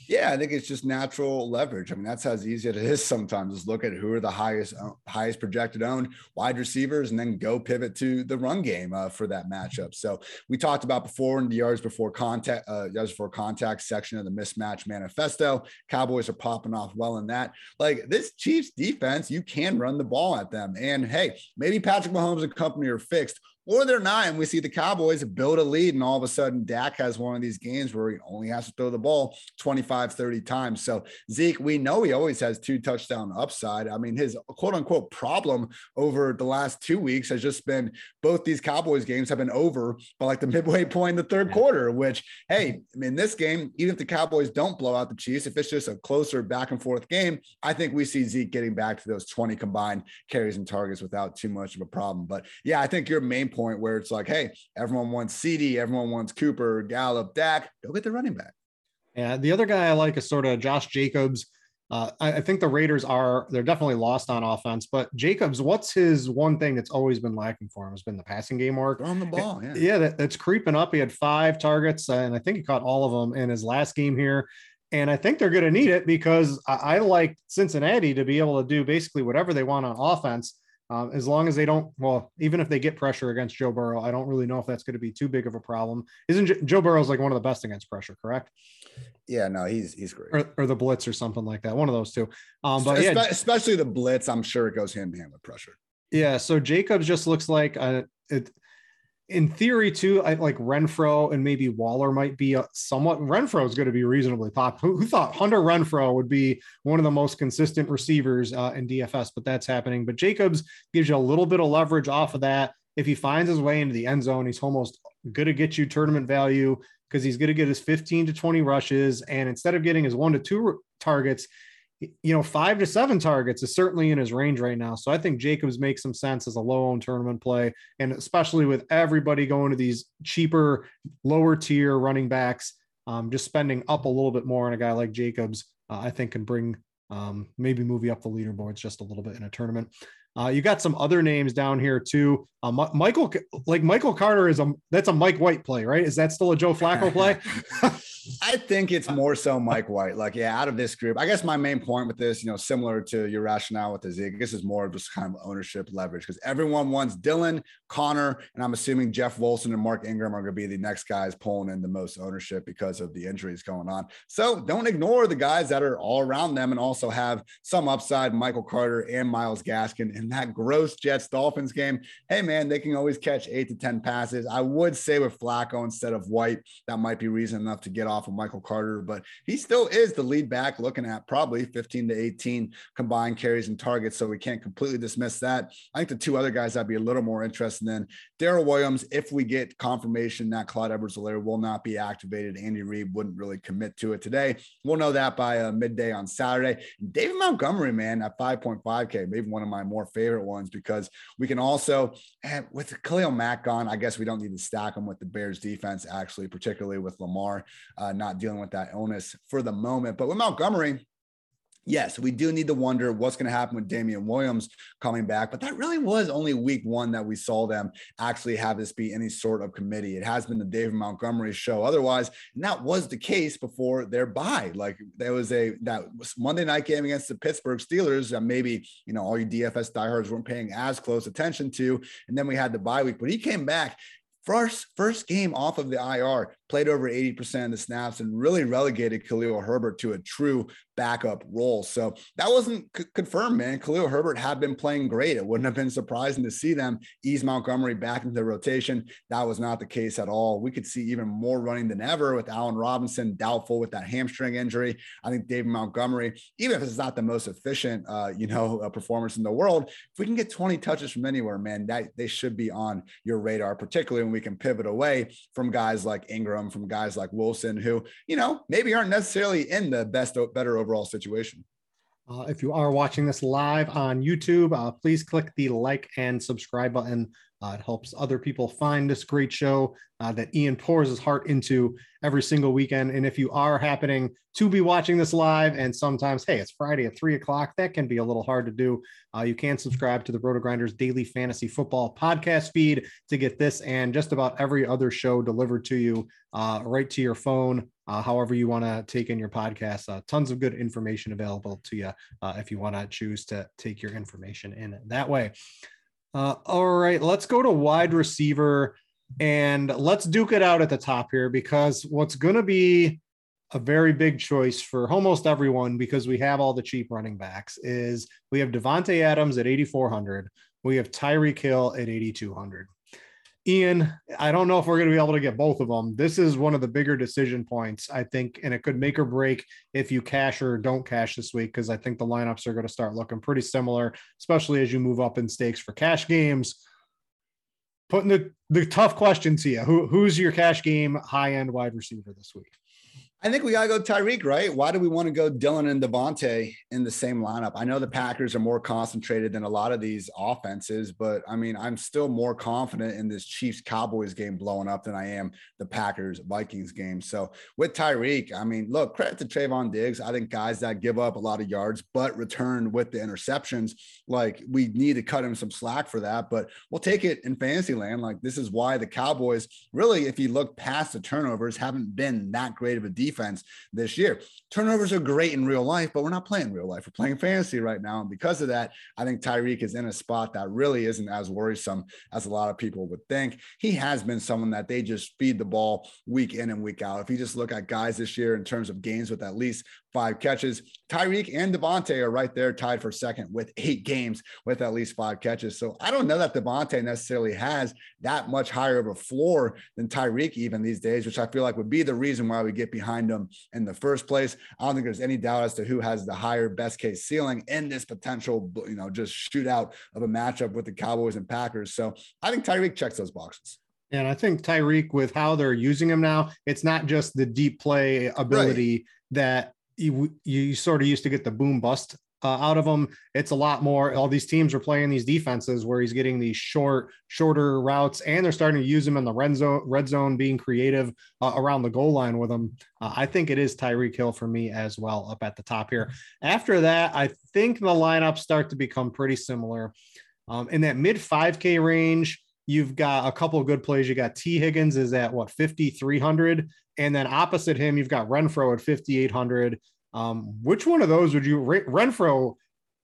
Yeah, I think it's just natural leverage. I mean, that's as easy as it is sometimes. Just look at who are the highest uh, highest projected owned wide receivers and then go pivot to the run game uh, for that matchup. So we talked about before in the yards before contact, uh, yards before contact section of the mismatch manifesto. Cowboys are popping off well in that. Like this Chiefs defense, you can run the ball at them. And hey, maybe Patrick Mahomes and company are fixed, or they're not, and we see the Cowboys build a lead, and all of a sudden Dak has one of these games where he only has to throw the ball twenty-five, thirty times. So Zeke, we know he always has two touchdown upside. I mean, his quote unquote problem over the last two weeks has just been both these Cowboys games have been over by like the midway point in the third quarter, which, hey, in this game, even if the Cowboys don't blow out the Chiefs, if it's just a closer back and forth game, I think we see Zeke getting back to those twenty combined carries and targets without too much of a problem. But yeah, I think your main point where it's like, hey, everyone wants C D, everyone wants Cooper, Gallup, Dak, go get the running back. Yeah, the other guy I like is sort of Josh Jacobs. Uh, I, I think the Raiders are, they're definitely lost on offense, but Jacobs, what's his one thing that's always been lacking for him has been the passing game work. On the ball, yeah. Yeah, that, that's creeping up. He had five targets, uh, and I think he caught all of them in his last game here. And I think they're going to need it because I, I like Cincinnati to be able to do basically whatever they want on offense. Um, as long as they don't, well, even if they get pressure against Joe Burrow, I don't really know if that's going to be too big of a problem. Isn't J- Joe Burrow's like one of the best against pressure, correct? Yeah, no, he's he's great. Or, or the blitz or something like that. One of those two. Um, but Espe- yeah, especially the blitz, I'm sure it goes hand in hand with pressure. Yeah. So Jacobs just looks like a, it, in theory too, I like Renfro and maybe Waller might be a somewhat. Renfro is going to be reasonably popular. Who, who thought Hunter Renfro would be one of the most consistent receivers uh, in D F S? But that's happening. But Jacobs gives you a little bit of leverage off of that. If he finds his way into the end zone, he's almost going to get you tournament value because he's going to get his fifteen to twenty rushes. And instead of getting his one to two targets, you know, five to seven targets is certainly in his range right now. So I think Jacobs makes some sense as a low owned tournament play. And especially with everybody going to these cheaper, lower tier running backs, um, just spending up a little bit more on a guy like Jacobs, uh, I think can bring um, maybe move you up the leaderboards just a little bit in a tournament. Uh, you got some other names down here too. Uh, M- Michael, like Michael Carter is a, that's a Mike White play, right? Is that still a Joe Flacco play? I think it's more so Mike White. Like, yeah, out of this group, I guess my main point with this, you know, similar to your rationale with the Zeke, this is more of just kind of ownership leverage because everyone wants Dylan, Connor, and I'm assuming Jeff Wilson and Mark Ingram are going to be the next guys pulling in the most ownership because of the injuries going on. So don't ignore the guys that are all around them and also have some upside, Michael Carter and Myles Gaskin in that gross Jets Dolphins game. Hey, man, they can always catch eight to ten passes. I would say with Flacco instead of White, that might be reason enough to get off of Michael Carter, but he still is the lead back looking at probably fifteen to eighteen combined carries and targets. So we can't completely dismiss that. I think the two other guys I'd be a little more interested in, Darrell Williams, if we get confirmation that Clyde Edwards-Helaire will not be activated, Andy Reid wouldn't really commit to it today. We'll know that by uh, midday on Saturday. And David Montgomery, man, at five point five K, maybe one of my more favorite ones because we can also, and with Khalil Mack gone, I guess we don't need to stack him with the Bears defense, actually, particularly with Lamar uh, not dealing with that illness for the moment. But with Montgomery, yes, we do need to wonder what's going to happen with Damian Williams coming back, but that really was only week one that we saw them actually have this be any sort of committee. It has been the David Montgomery show otherwise, and that was the case before their bye. Like there was a that Monday night game against the Pittsburgh Steelers that maybe, you know, all you D F S diehards weren't paying as close attention to, and then we had the bye week, but he came back. First, first game off of the I R, played over eighty percent of the snaps and really relegated Khalil Herbert to a true backup role. So that wasn't c- confirmed, man. Khalil Herbert had been playing great. It wouldn't have been surprising to see them ease Montgomery back into the rotation. That was not the case at all. We could see even more running than ever with Allen Robinson doubtful with that hamstring injury. I think David Montgomery, even if it's not the most efficient, uh, you know, uh, performance in the world, if we can get twenty touches from anywhere, man, that they should be on your radar, particularly when we can pivot away from guys like Ingram, from guys like Wilson, who, you know, maybe aren't necessarily in the best, better overall situation. Uh, if you are watching this live on YouTube, uh, please click the like and subscribe button Uh, it helps other people find this great show uh, that Ian pours his heart into every single weekend. And if you are happening to be watching this live, and sometimes, hey, it's Friday at three o'clock, that can be a little hard to do. Uh, you can subscribe to the RotoGrinders Daily Fantasy Football podcast feed to get this and just about every other show delivered to you uh, right to your phone. Uh, however you want to take in your podcast, uh, tons of good information available to you uh, if you want to choose to take your information in that way. Uh, all right, let's go to wide receiver and let's duke it out at the top here, because what's going to be a very big choice for almost everyone, because we have all the cheap running backs, is we have Davante Adams at eighty-four hundred. We have Tyreek Hill at eighty-two hundred. Ian, I don't know if we're going to be able to get both of them. This is one of the bigger decision points, I think, and it could make or break if you cash or don't cash this week, because I think the lineups are going to start looking pretty similar, especially as you move up in stakes for cash games. Putting the, the tough question to you, Who, who's your cash game high-end wide receiver this week? I think we got to go Tyreek, right? Why do we want to go Dylan and Davante in the same lineup? I know the Packers are more concentrated than a lot of these offenses, but I mean, I'm still more confident in this Chiefs-Cowboys game blowing up than I am the Packers-Vikings game. So with Tyreek, I mean, look, credit to Trayvon Diggs. I think guys that give up a lot of yards but return with the interceptions, like we need to cut him some slack for that, but we'll take it in fantasy land. Like this is why the Cowboys really, if you look past the turnovers, haven't been that great of a defense defense this year. Turnovers are great in real life, but we're not playing real life. We're playing fantasy right now. And because of that, I think Tyreek is in a spot that really isn't as worrisome as a lot of people would think. He has been someone that they just feed the ball week in and week out. If you just look at guys this year in terms of games with at least five catches, Tyreek and Davante are right there tied for second with eight games with at least five catches. So I don't know that Davante necessarily has that much higher of a floor than Tyreek even these days, which I feel like would be the reason why we get behind him in the first place. I don't think there's any doubt as to who has the higher best case ceiling in this potential, you know, just shootout of a matchup with the Cowboys and Packers. So I think Tyreek checks those boxes. And I think Tyreek, with how they're using him now, it's not just the deep play ability right. that you, you sort of used to get the boom bust uh, out of him. It's a lot more. All these teams are playing these defenses where he's getting these short, shorter routes, and they're starting to use him in the red zone, red zone, being creative uh, around the goal line with him. Uh, I think it is Tyreek Hill for me as well up at the top here. After that, I think the lineups start to become pretty similar. Um, in that mid five K range, you've got a couple of good plays. You got T. Higgins is at what, fifty-three hundred. And then opposite him, you've got Renfro at fifty-eight hundred. Um, which one of those would you Renfro?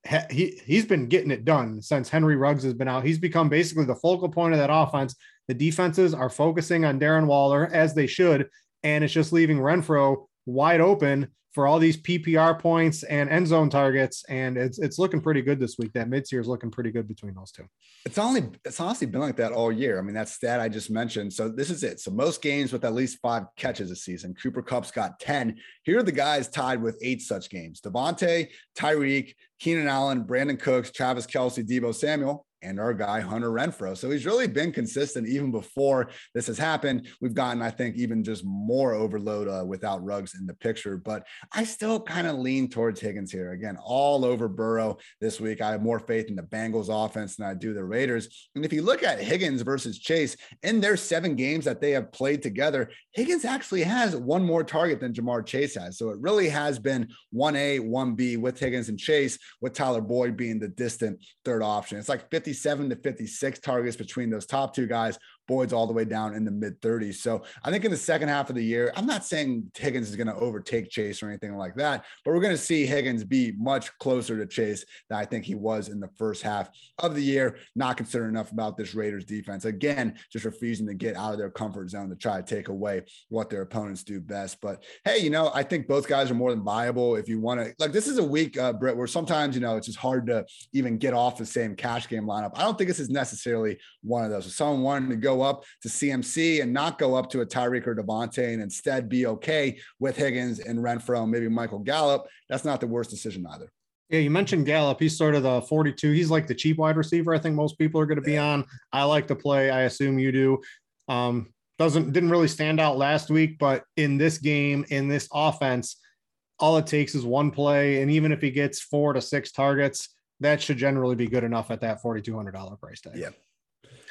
He, he's been getting it done since Henry Ruggs has been out. He's become basically the focal point of that offense. The defenses are focusing on Darren Waller as they should. And it's just leaving Renfro wide open for all these P P R points and end zone targets. And it's, it's looking pretty good this week. That mid-tier is looking pretty good between those two. It's only, it's honestly been like that all year. I mean, that stat I just mentioned. So this is it. So most games with at least five catches a season. Cooper Kupp's got ten. Here are the guys tied with eight such games: Davante, Tyreek, Keenan Allen, Brandon Cooks, Travis Kelce, Deebo Samuel, and our guy, Hunter Renfro. So he's really been consistent even before this has happened. We've gotten, I think, even just more overload uh, without Ruggs in the picture, but I still kind of lean towards Higgins here. Again, all over Burrow this week. I have more faith in the Bengals offense than I do the Raiders. And if you look at Higgins versus Chase in their seven games that they have played together, Higgins actually has one more target than Jamar Chase has. So it really has been one A, one B with Higgins and Chase, with Tyler Boyd being the distant third option. It's like fifty-seven to fifty-six targets between those top two guys. Boyd's all the way down in the mid thirties. So I think in the second half of the year, I'm not saying Higgins is going to overtake Chase or anything like that, but we're going to see Higgins be much closer to Chase than I think he was in the first half of the year. Not concerned enough about this Raiders defense. Again, just refusing to get out of their comfort zone to try to take away what their opponents do best. But hey, you know, I think both guys are more than viable. If you want to, like, this is a week, uh, Britt, where sometimes, you know, it's just hard to even get off the same cash game lineup. I don't think this is necessarily one of those. If someone wanted to go up to C M C and not go up to a Tyreek or Davante and instead be okay with Higgins and Renfro and maybe Michael Gallup, that's not the worst decision either. Yeah, you mentioned Gallup. He's sort of the forty-two. He's like the cheap wide receiver I think most people are going to be on. I like to play. I assume you do. Um, doesn't didn't really stand out last week, but in this game, in this offense, all it takes is one play. And even if he gets four to six targets, that should generally be good enough at that forty-two hundred dollars price tag. Yeah.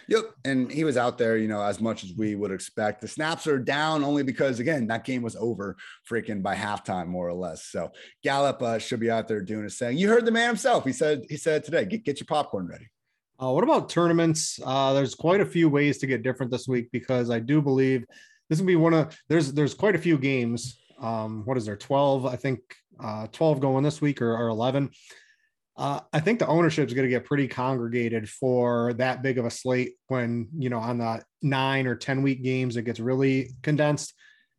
Yep. And he was out there, you know, as much as we would expect. The snaps are down only because, again, that game was over freaking by halftime, more or less. So Gallup uh, should be out there doing his thing. You heard the man himself. He said, he said today, get, get your popcorn ready. Uh, what about tournaments? Uh, there's quite a few ways to get different this week, because I do believe this will be one of, there's, there's quite a few games. Um, what is there? twelve, I think, uh, twelve going this week, or, or eleven. Uh, I think the ownership is going to get pretty congregated for that big of a slate when, you know, on the nine or ten week games, it gets really condensed.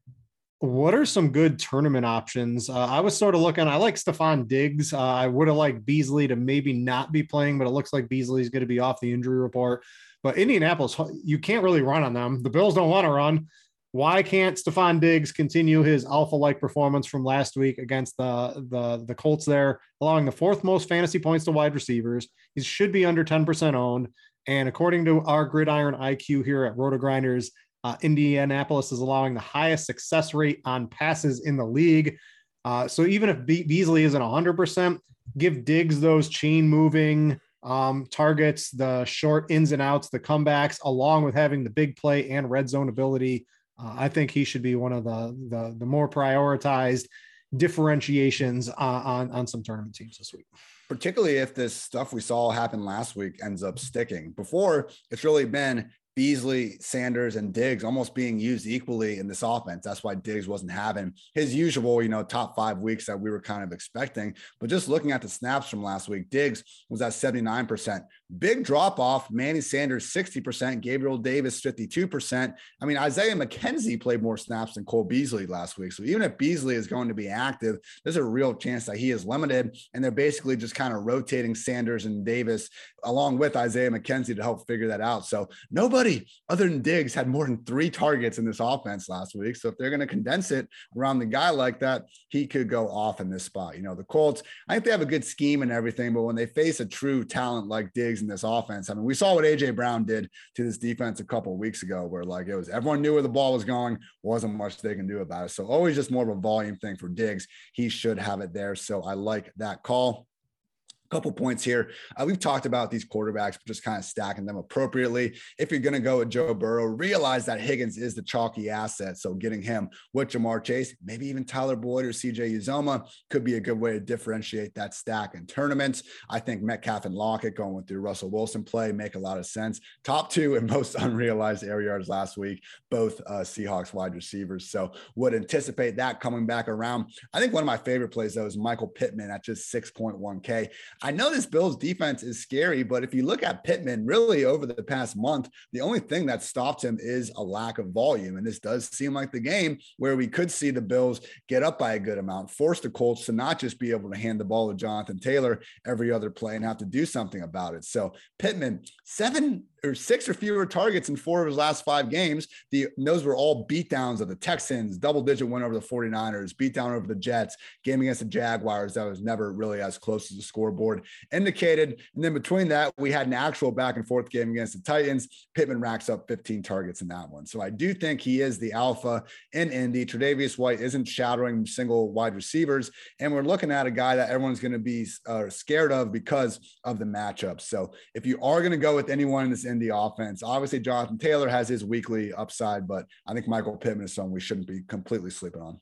What are some good tournament options? Uh, I was sort of looking, I like Stephon Diggs. Uh, I would have liked Beasley to maybe not be playing, but it looks like Beasley is going to be off the injury report. But Indianapolis, you can't really run on them. The Bills don't want to run. Why can't Stephon Diggs continue his alpha-like performance from last week against the, the, the Colts there, allowing the fourth most fantasy points to wide receivers? He should be under ten percent owned. And according to our Gridiron I Q here at Roto-Grinders, uh, Indianapolis is allowing the highest success rate on passes in the league. Uh, so even if Be- Beasley isn't one hundred percent, give Diggs those chain-moving um, targets, the short ins and outs, the comebacks, along with having the big play and red zone ability. Uh, I think he should be one of the the, the more prioritized differentiations uh, on, on some tournament teams this week. Particularly if this stuff we saw happen last week ends up sticking. Before, it's really been Beasley, Sanders, and Diggs almost being used equally in this offense. That's why Diggs wasn't having his usual, you know, top five weeks that we were kind of expecting. But just looking at the snaps from last week, Diggs was at seventy-nine percent. Big drop off. Manny Sanders, sixty percent. Gabriel Davis, fifty-two percent. I mean, Isaiah McKenzie played more snaps than Cole Beasley last week. So even if Beasley is going to be active, there's a real chance that he is limited. And they're basically just kind of rotating Sanders and Davis along with Isaiah McKenzie to help figure that out. So nobody other than Diggs had more than three targets in this offense last week. So if they're going to condense it around the guy like that, he could go off in this spot. You know, the Colts, I think they have a good scheme and everything, but when they face a true talent like Diggs in this offense, I mean, we saw what A J Brown did to this defense a couple of weeks ago, where like it was, everyone knew where the ball was going, wasn't much they can do about it. So always just more of a volume thing for Diggs. He should have it there. So I like that call. Couple points here. Uh, we've talked about these quarterbacks, but just kind of stacking them appropriately. If you're going to go with Joe Burrow, realize that Higgins is the chalky asset. So getting him with Jamar Chase, maybe even Tyler Boyd or C J Uzomah could be a good way to differentiate that stack in tournaments. I think Metcalf and Lockett going with the Russell Wilson play make a lot of sense. Top two in most unrealized air yards last week, both uh, Seahawks wide receivers. So would anticipate that coming back around. I think one of my favorite plays, though, is Michael Pittman at just six point one K. I know this Bills defense is scary, but if you look at Pittman really over the past month, the only thing that stopped him is a lack of volume. And this does seem like the game where we could see the Bills get up by a good amount, force the Colts to not just be able to hand the ball to Jonathan Taylor every other play and have to do something about it. So Pittman, seven or six or fewer targets in four of his last five games. The, those were all beatdowns of the Texans, double digit win over the 49ers, beatdown over the Jets, game against the Jaguars that was never really as close as the scoreboard indicated. And then between that, we had an actual back and forth game against the Titans. Pittman racks up fifteen targets in that one. So I do think he is the alpha in Indy. Tre'Davious White isn't shadowing single wide receivers. And we're looking at a guy that everyone's going to be uh, scared of because of the matchup. So if you are going to go with anyone in this in the offense, obviously Jonathan Taylor has his weekly upside, but I think Michael Pittman is someone we shouldn't be completely sleeping on.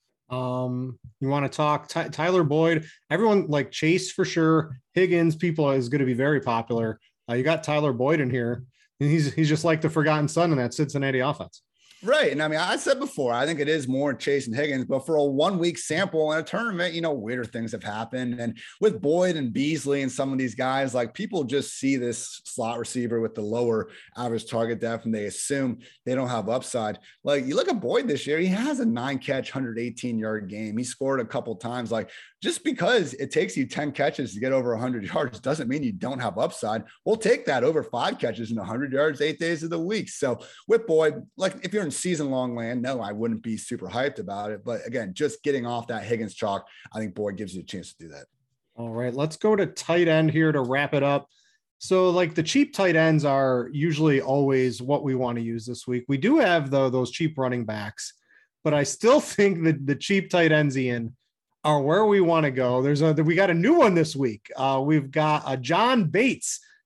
Um, you want to talk Ty- Tyler Boyd? Everyone like Chase for sure. Higgins, people is going to be very popular. Uh, you got Tyler Boyd in here, and he's he's just like the forgotten son in that Cincinnati offense. Right. And I mean, I said before, I think it is more Chase and Higgins, but for a one week sample in a tournament, you know, weirder things have happened. And with Boyd and Beasley and some of these guys, like people just see this slot receiver with the lower average target depth and they assume they don't have upside. Like you look at Boyd this year, he has a nine catch, one hundred eighteen yard game. He scored a couple times. Like just because it takes you ten catches to get over one hundred yards doesn't mean you don't have upside. We'll take that over five catches and one hundred yards, eight days of the week. So with Boyd, like if you're in season long land, no, I wouldn't be super hyped about it. But again, just getting off that Higgins chalk, I think Boyd gives you a chance to do that. All right, let's go to tight end here to wrap it up. So like the cheap tight ends are usually always what we want to use this week. We do have though those cheap running backs, but I still think that the cheap tight ends, Ian, are where we want to go. There's a, we got a new one this week. Uh, we've got a John Bates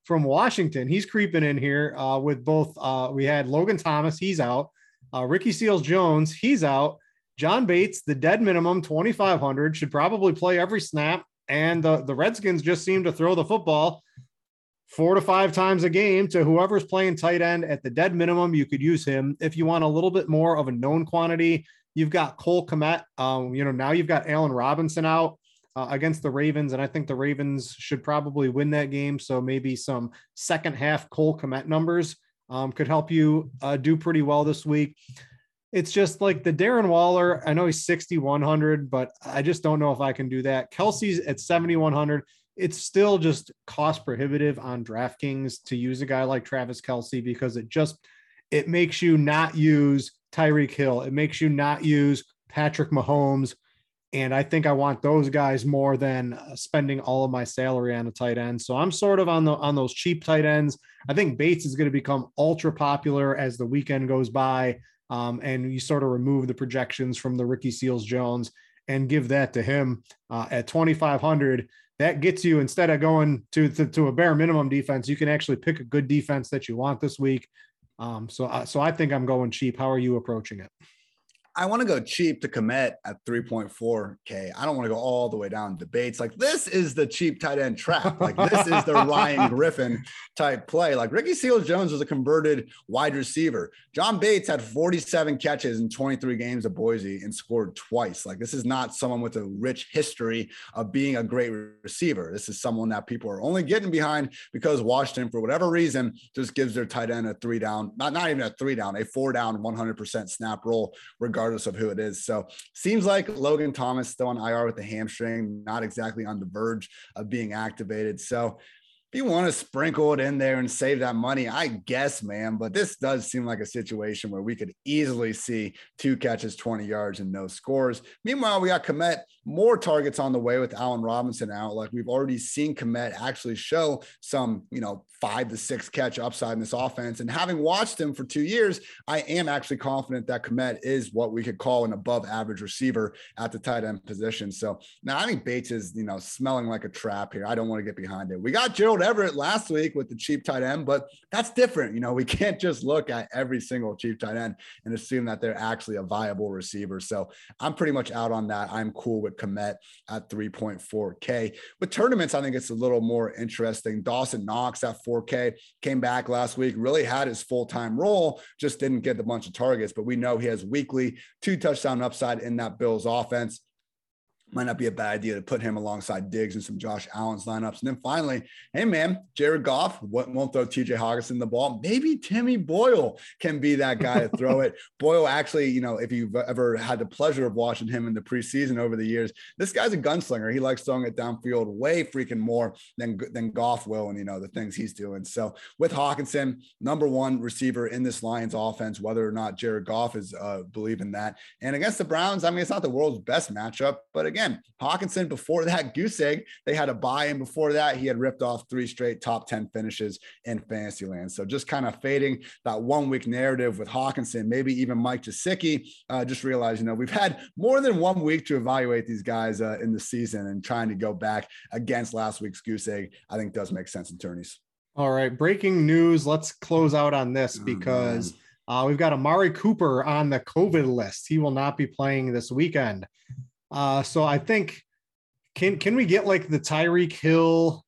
from Washington. He's creeping in here uh, with both. Uh, we had Logan Thomas, he's out. Uh, Ricky Seals-Jones, he's out. John Bates, the dead minimum, twenty-five hundred, should probably play every snap. And the, the Redskins just seem to throw the football four to five times a game to whoever's playing tight end at the dead minimum. You could use him. If you want a little bit more of a known quantity, you've got Cole Kmet. Um, you know, now you've got Allen Robinson out uh, against the Ravens, and I think the Ravens should probably win that game. So maybe some second half Cole Kmet numbers um, could help you uh, do pretty well this week. It's just like the Darren Waller. I know he's sixty-one hundred, but I just don't know if I can do that. Kelsey's at seventy-one hundred. It's still just cost prohibitive on DraftKings to use a guy like Travis Kelce because it just, it makes you not use Tyreek Hill. It makes you not use Patrick Mahomes. And I think I want those guys more than spending all of my salary on a tight end. So I'm sort of on the, on those cheap tight ends. I think Bates is going to become ultra popular as the weekend goes by. Um, and you sort of remove the projections from the Ricky Seals-Jones and give that to him uh, at twenty-five hundred. That gets you, instead of going to, to, to a bare minimum defense, you can actually pick a good defense that you want this week. Um, so, uh, so I think I'm going cheap. How are you approaching it? I want to go cheap to Kmet at three point four K. I don't want to go all the way down to Bates. Like, this is the cheap tight end trap. Like, this is the Ryan Griffin type play. Like, Ricky Seals-Jones was a converted wide receiver. John Bates had forty-seven catches in twenty-three games at Boise and scored twice. Like, this is not someone with a rich history of being a great receiver. This is someone that people are only getting behind because Washington, for whatever reason, just gives their tight end a three down, not, not even a three down, a four down, one hundred percent snap roll, regardless of who it is. So seems like Logan Thomas still on I R with the hamstring, not exactly on the verge of being activated. So if you want to sprinkle it in there and save that money, I guess, man, but this does seem like a situation where we could easily see two catches, twenty yards and no scores. Meanwhile, we got Kmet, more targets on the way with Allen Robinson out. Like, we've already seen Kmet actually show some, you know, five to six catch upside in this offense. And having watched him for two years, I am actually confident that Kmet is what we could call an above average receiver at the tight end position. So now I think Bates is, you know, smelling like a trap here. I don't want to get behind it. We got Gerald Everett last week with the cheap tight end, but that's different. You know, we can't just look at every single cheap tight end and assume that they're actually a viable receiver. So I'm pretty much out on that. I'm cool with Kmet at three point four K. With tournaments, I think it's a little more interesting. Dawson Knox at four K came back last week, really had his full-time role, just didn't get a bunch of targets, but we know he has weekly two touchdown upside in that Bills offense. Might not be a bad idea to put him alongside Diggs and some Josh Allen's lineups. And then finally, hey, man, Jared Goff won't throw T J Hockenson the ball. Maybe Timmy Boyle can be that guy to throw it. Boyle actually, you know, if you've ever had the pleasure of watching him in the preseason over the years, this guy's a gunslinger. He likes throwing it downfield way freaking more than, than Goff will, and, you know, the things he's doing. So with Hockenson, number one receiver in this Lions offense, whether or not Jared Goff is uh, believing that. And against the Browns, I mean, it's not the world's best matchup, but again, Again, Hockenson, before that goose egg, they had a bye, and before that, he had ripped off three straight top ten finishes in Fantasyland. So just kind of fading that one week narrative with Hockenson, maybe even Mike Gesicki. Uh, just realize, you know, we've had more than one week to evaluate these guys uh, in the season, and trying to go back against last week's goose egg, I think does make sense in tourneys. All right, breaking news. Let's close out on this because oh, uh, we've got Amari Cooper on the COVID list. He will not be playing this weekend. Uh, so I think, can, can we get like the Tyreek Hill,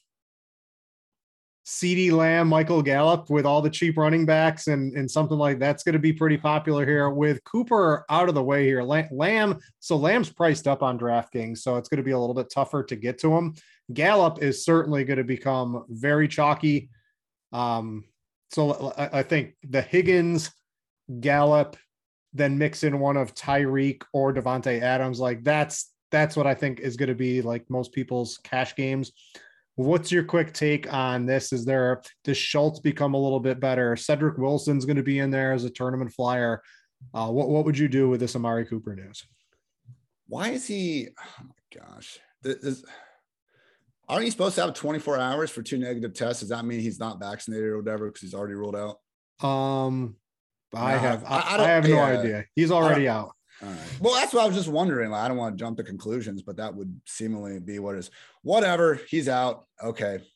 CeeDee Lamb, Michael Gallup with all the cheap running backs and, and something like that's going to be pretty popular here with Cooper out of the way here. Lamb. So Lamb's priced up on DraftKings, so it's going to be a little bit tougher to get to him. Gallup is certainly going to become very chalky. Um, so I, I think the Higgins, Gallup, then mix in one of Tyreek or Devontae Adams. Like that's, that's what I think is going to be like most people's cash games. What's your quick take on this? Is there, does Schultz become a little bit better? Cedric Wilson's going to be in there as a tournament flyer. Uh, what, what would you do with this Amari Cooper news? Why is he, oh my gosh, this, aren't you supposed to have twenty-four hours for two negative tests? Does that mean he's not vaccinated or whatever, because he's already ruled out? Um, I have, I, I, I have no yeah, idea. He's already out. All right. Well, that's what I was just wondering. Like, I don't want to jump to conclusions, but that would seemingly be what it is. Whatever. He's out. Okay.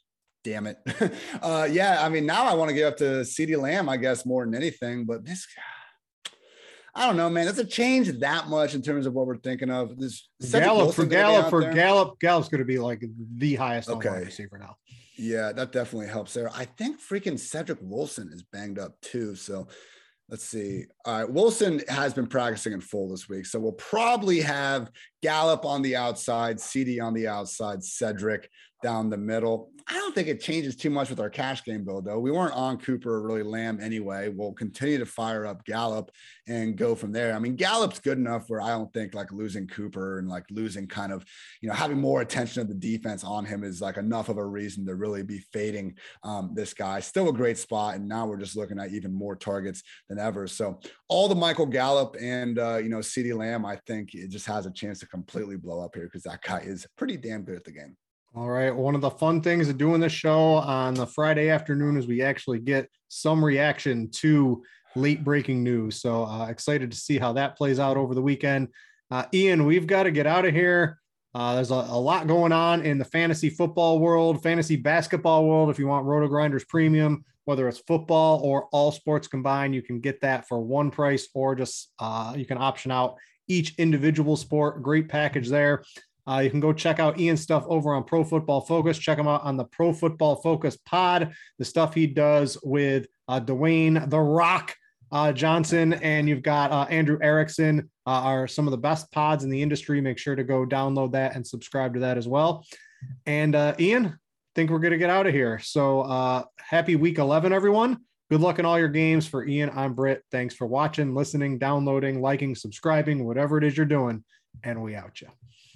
damn it. uh, yeah, I mean, now I want to get up to CeeDee Lamb, I guess, more than anything. But this, I don't know, man. Does it change that much in terms of what we're thinking of? This Gallup for Gallup for Gallup. Gallup's going to be like the highest okay. wide receiver now. Yeah, that definitely helps there. I think freaking Cedric Wilson is banged up too. So let's see. All right. Wilson has been practicing in full this week. So we'll probably have Gallup on the outside, CeeDee on the outside, Cedric down the middle. I don't think it changes too much with our cash game build, though. We weren't on Cooper or really Lamb anyway. We'll continue to fire up Gallup and go from there. I mean, Gallup's good enough where I don't think like losing Cooper and like losing kind of, you know, having more attention of the defense on him is like enough of a reason to really be fading um, this guy. Still a great spot. And now we're just looking at even more targets than ever. So all the Michael Gallup and, uh, you know, CeeDee Lamb, I think it just has a chance to completely blow up here because that guy is pretty damn good at the game. All right. One of the fun things of doing this show on the Friday afternoon is we actually get some reaction to late breaking news. So uh, excited to see how that plays out over the weekend. Uh, Ian, we've got to get out of here. Uh, there's a, a lot going on in the fantasy football world, fantasy basketball world. If you want Roto Grinders Premium, whether it's football or all sports combined, you can get that for one price, or just uh, you can option out each individual sport. Great package there. Uh, you can go check out Ian's stuff over on Pro Football Focus. Check him out on the Pro Football Focus pod, the stuff he does with uh, Dwayne The Rock uh, Johnson. And you've got uh, Andrew Erickson uh, are some of the best pods in the industry. Make sure to go download that and subscribe to that as well. And uh, Ian, I think we're going to get out of here. So uh, happy week eleven, everyone. Good luck in all your games. For Ian, I'm Britt. Thanks for watching, listening, downloading, liking, subscribing, whatever it is you're doing. And we out you.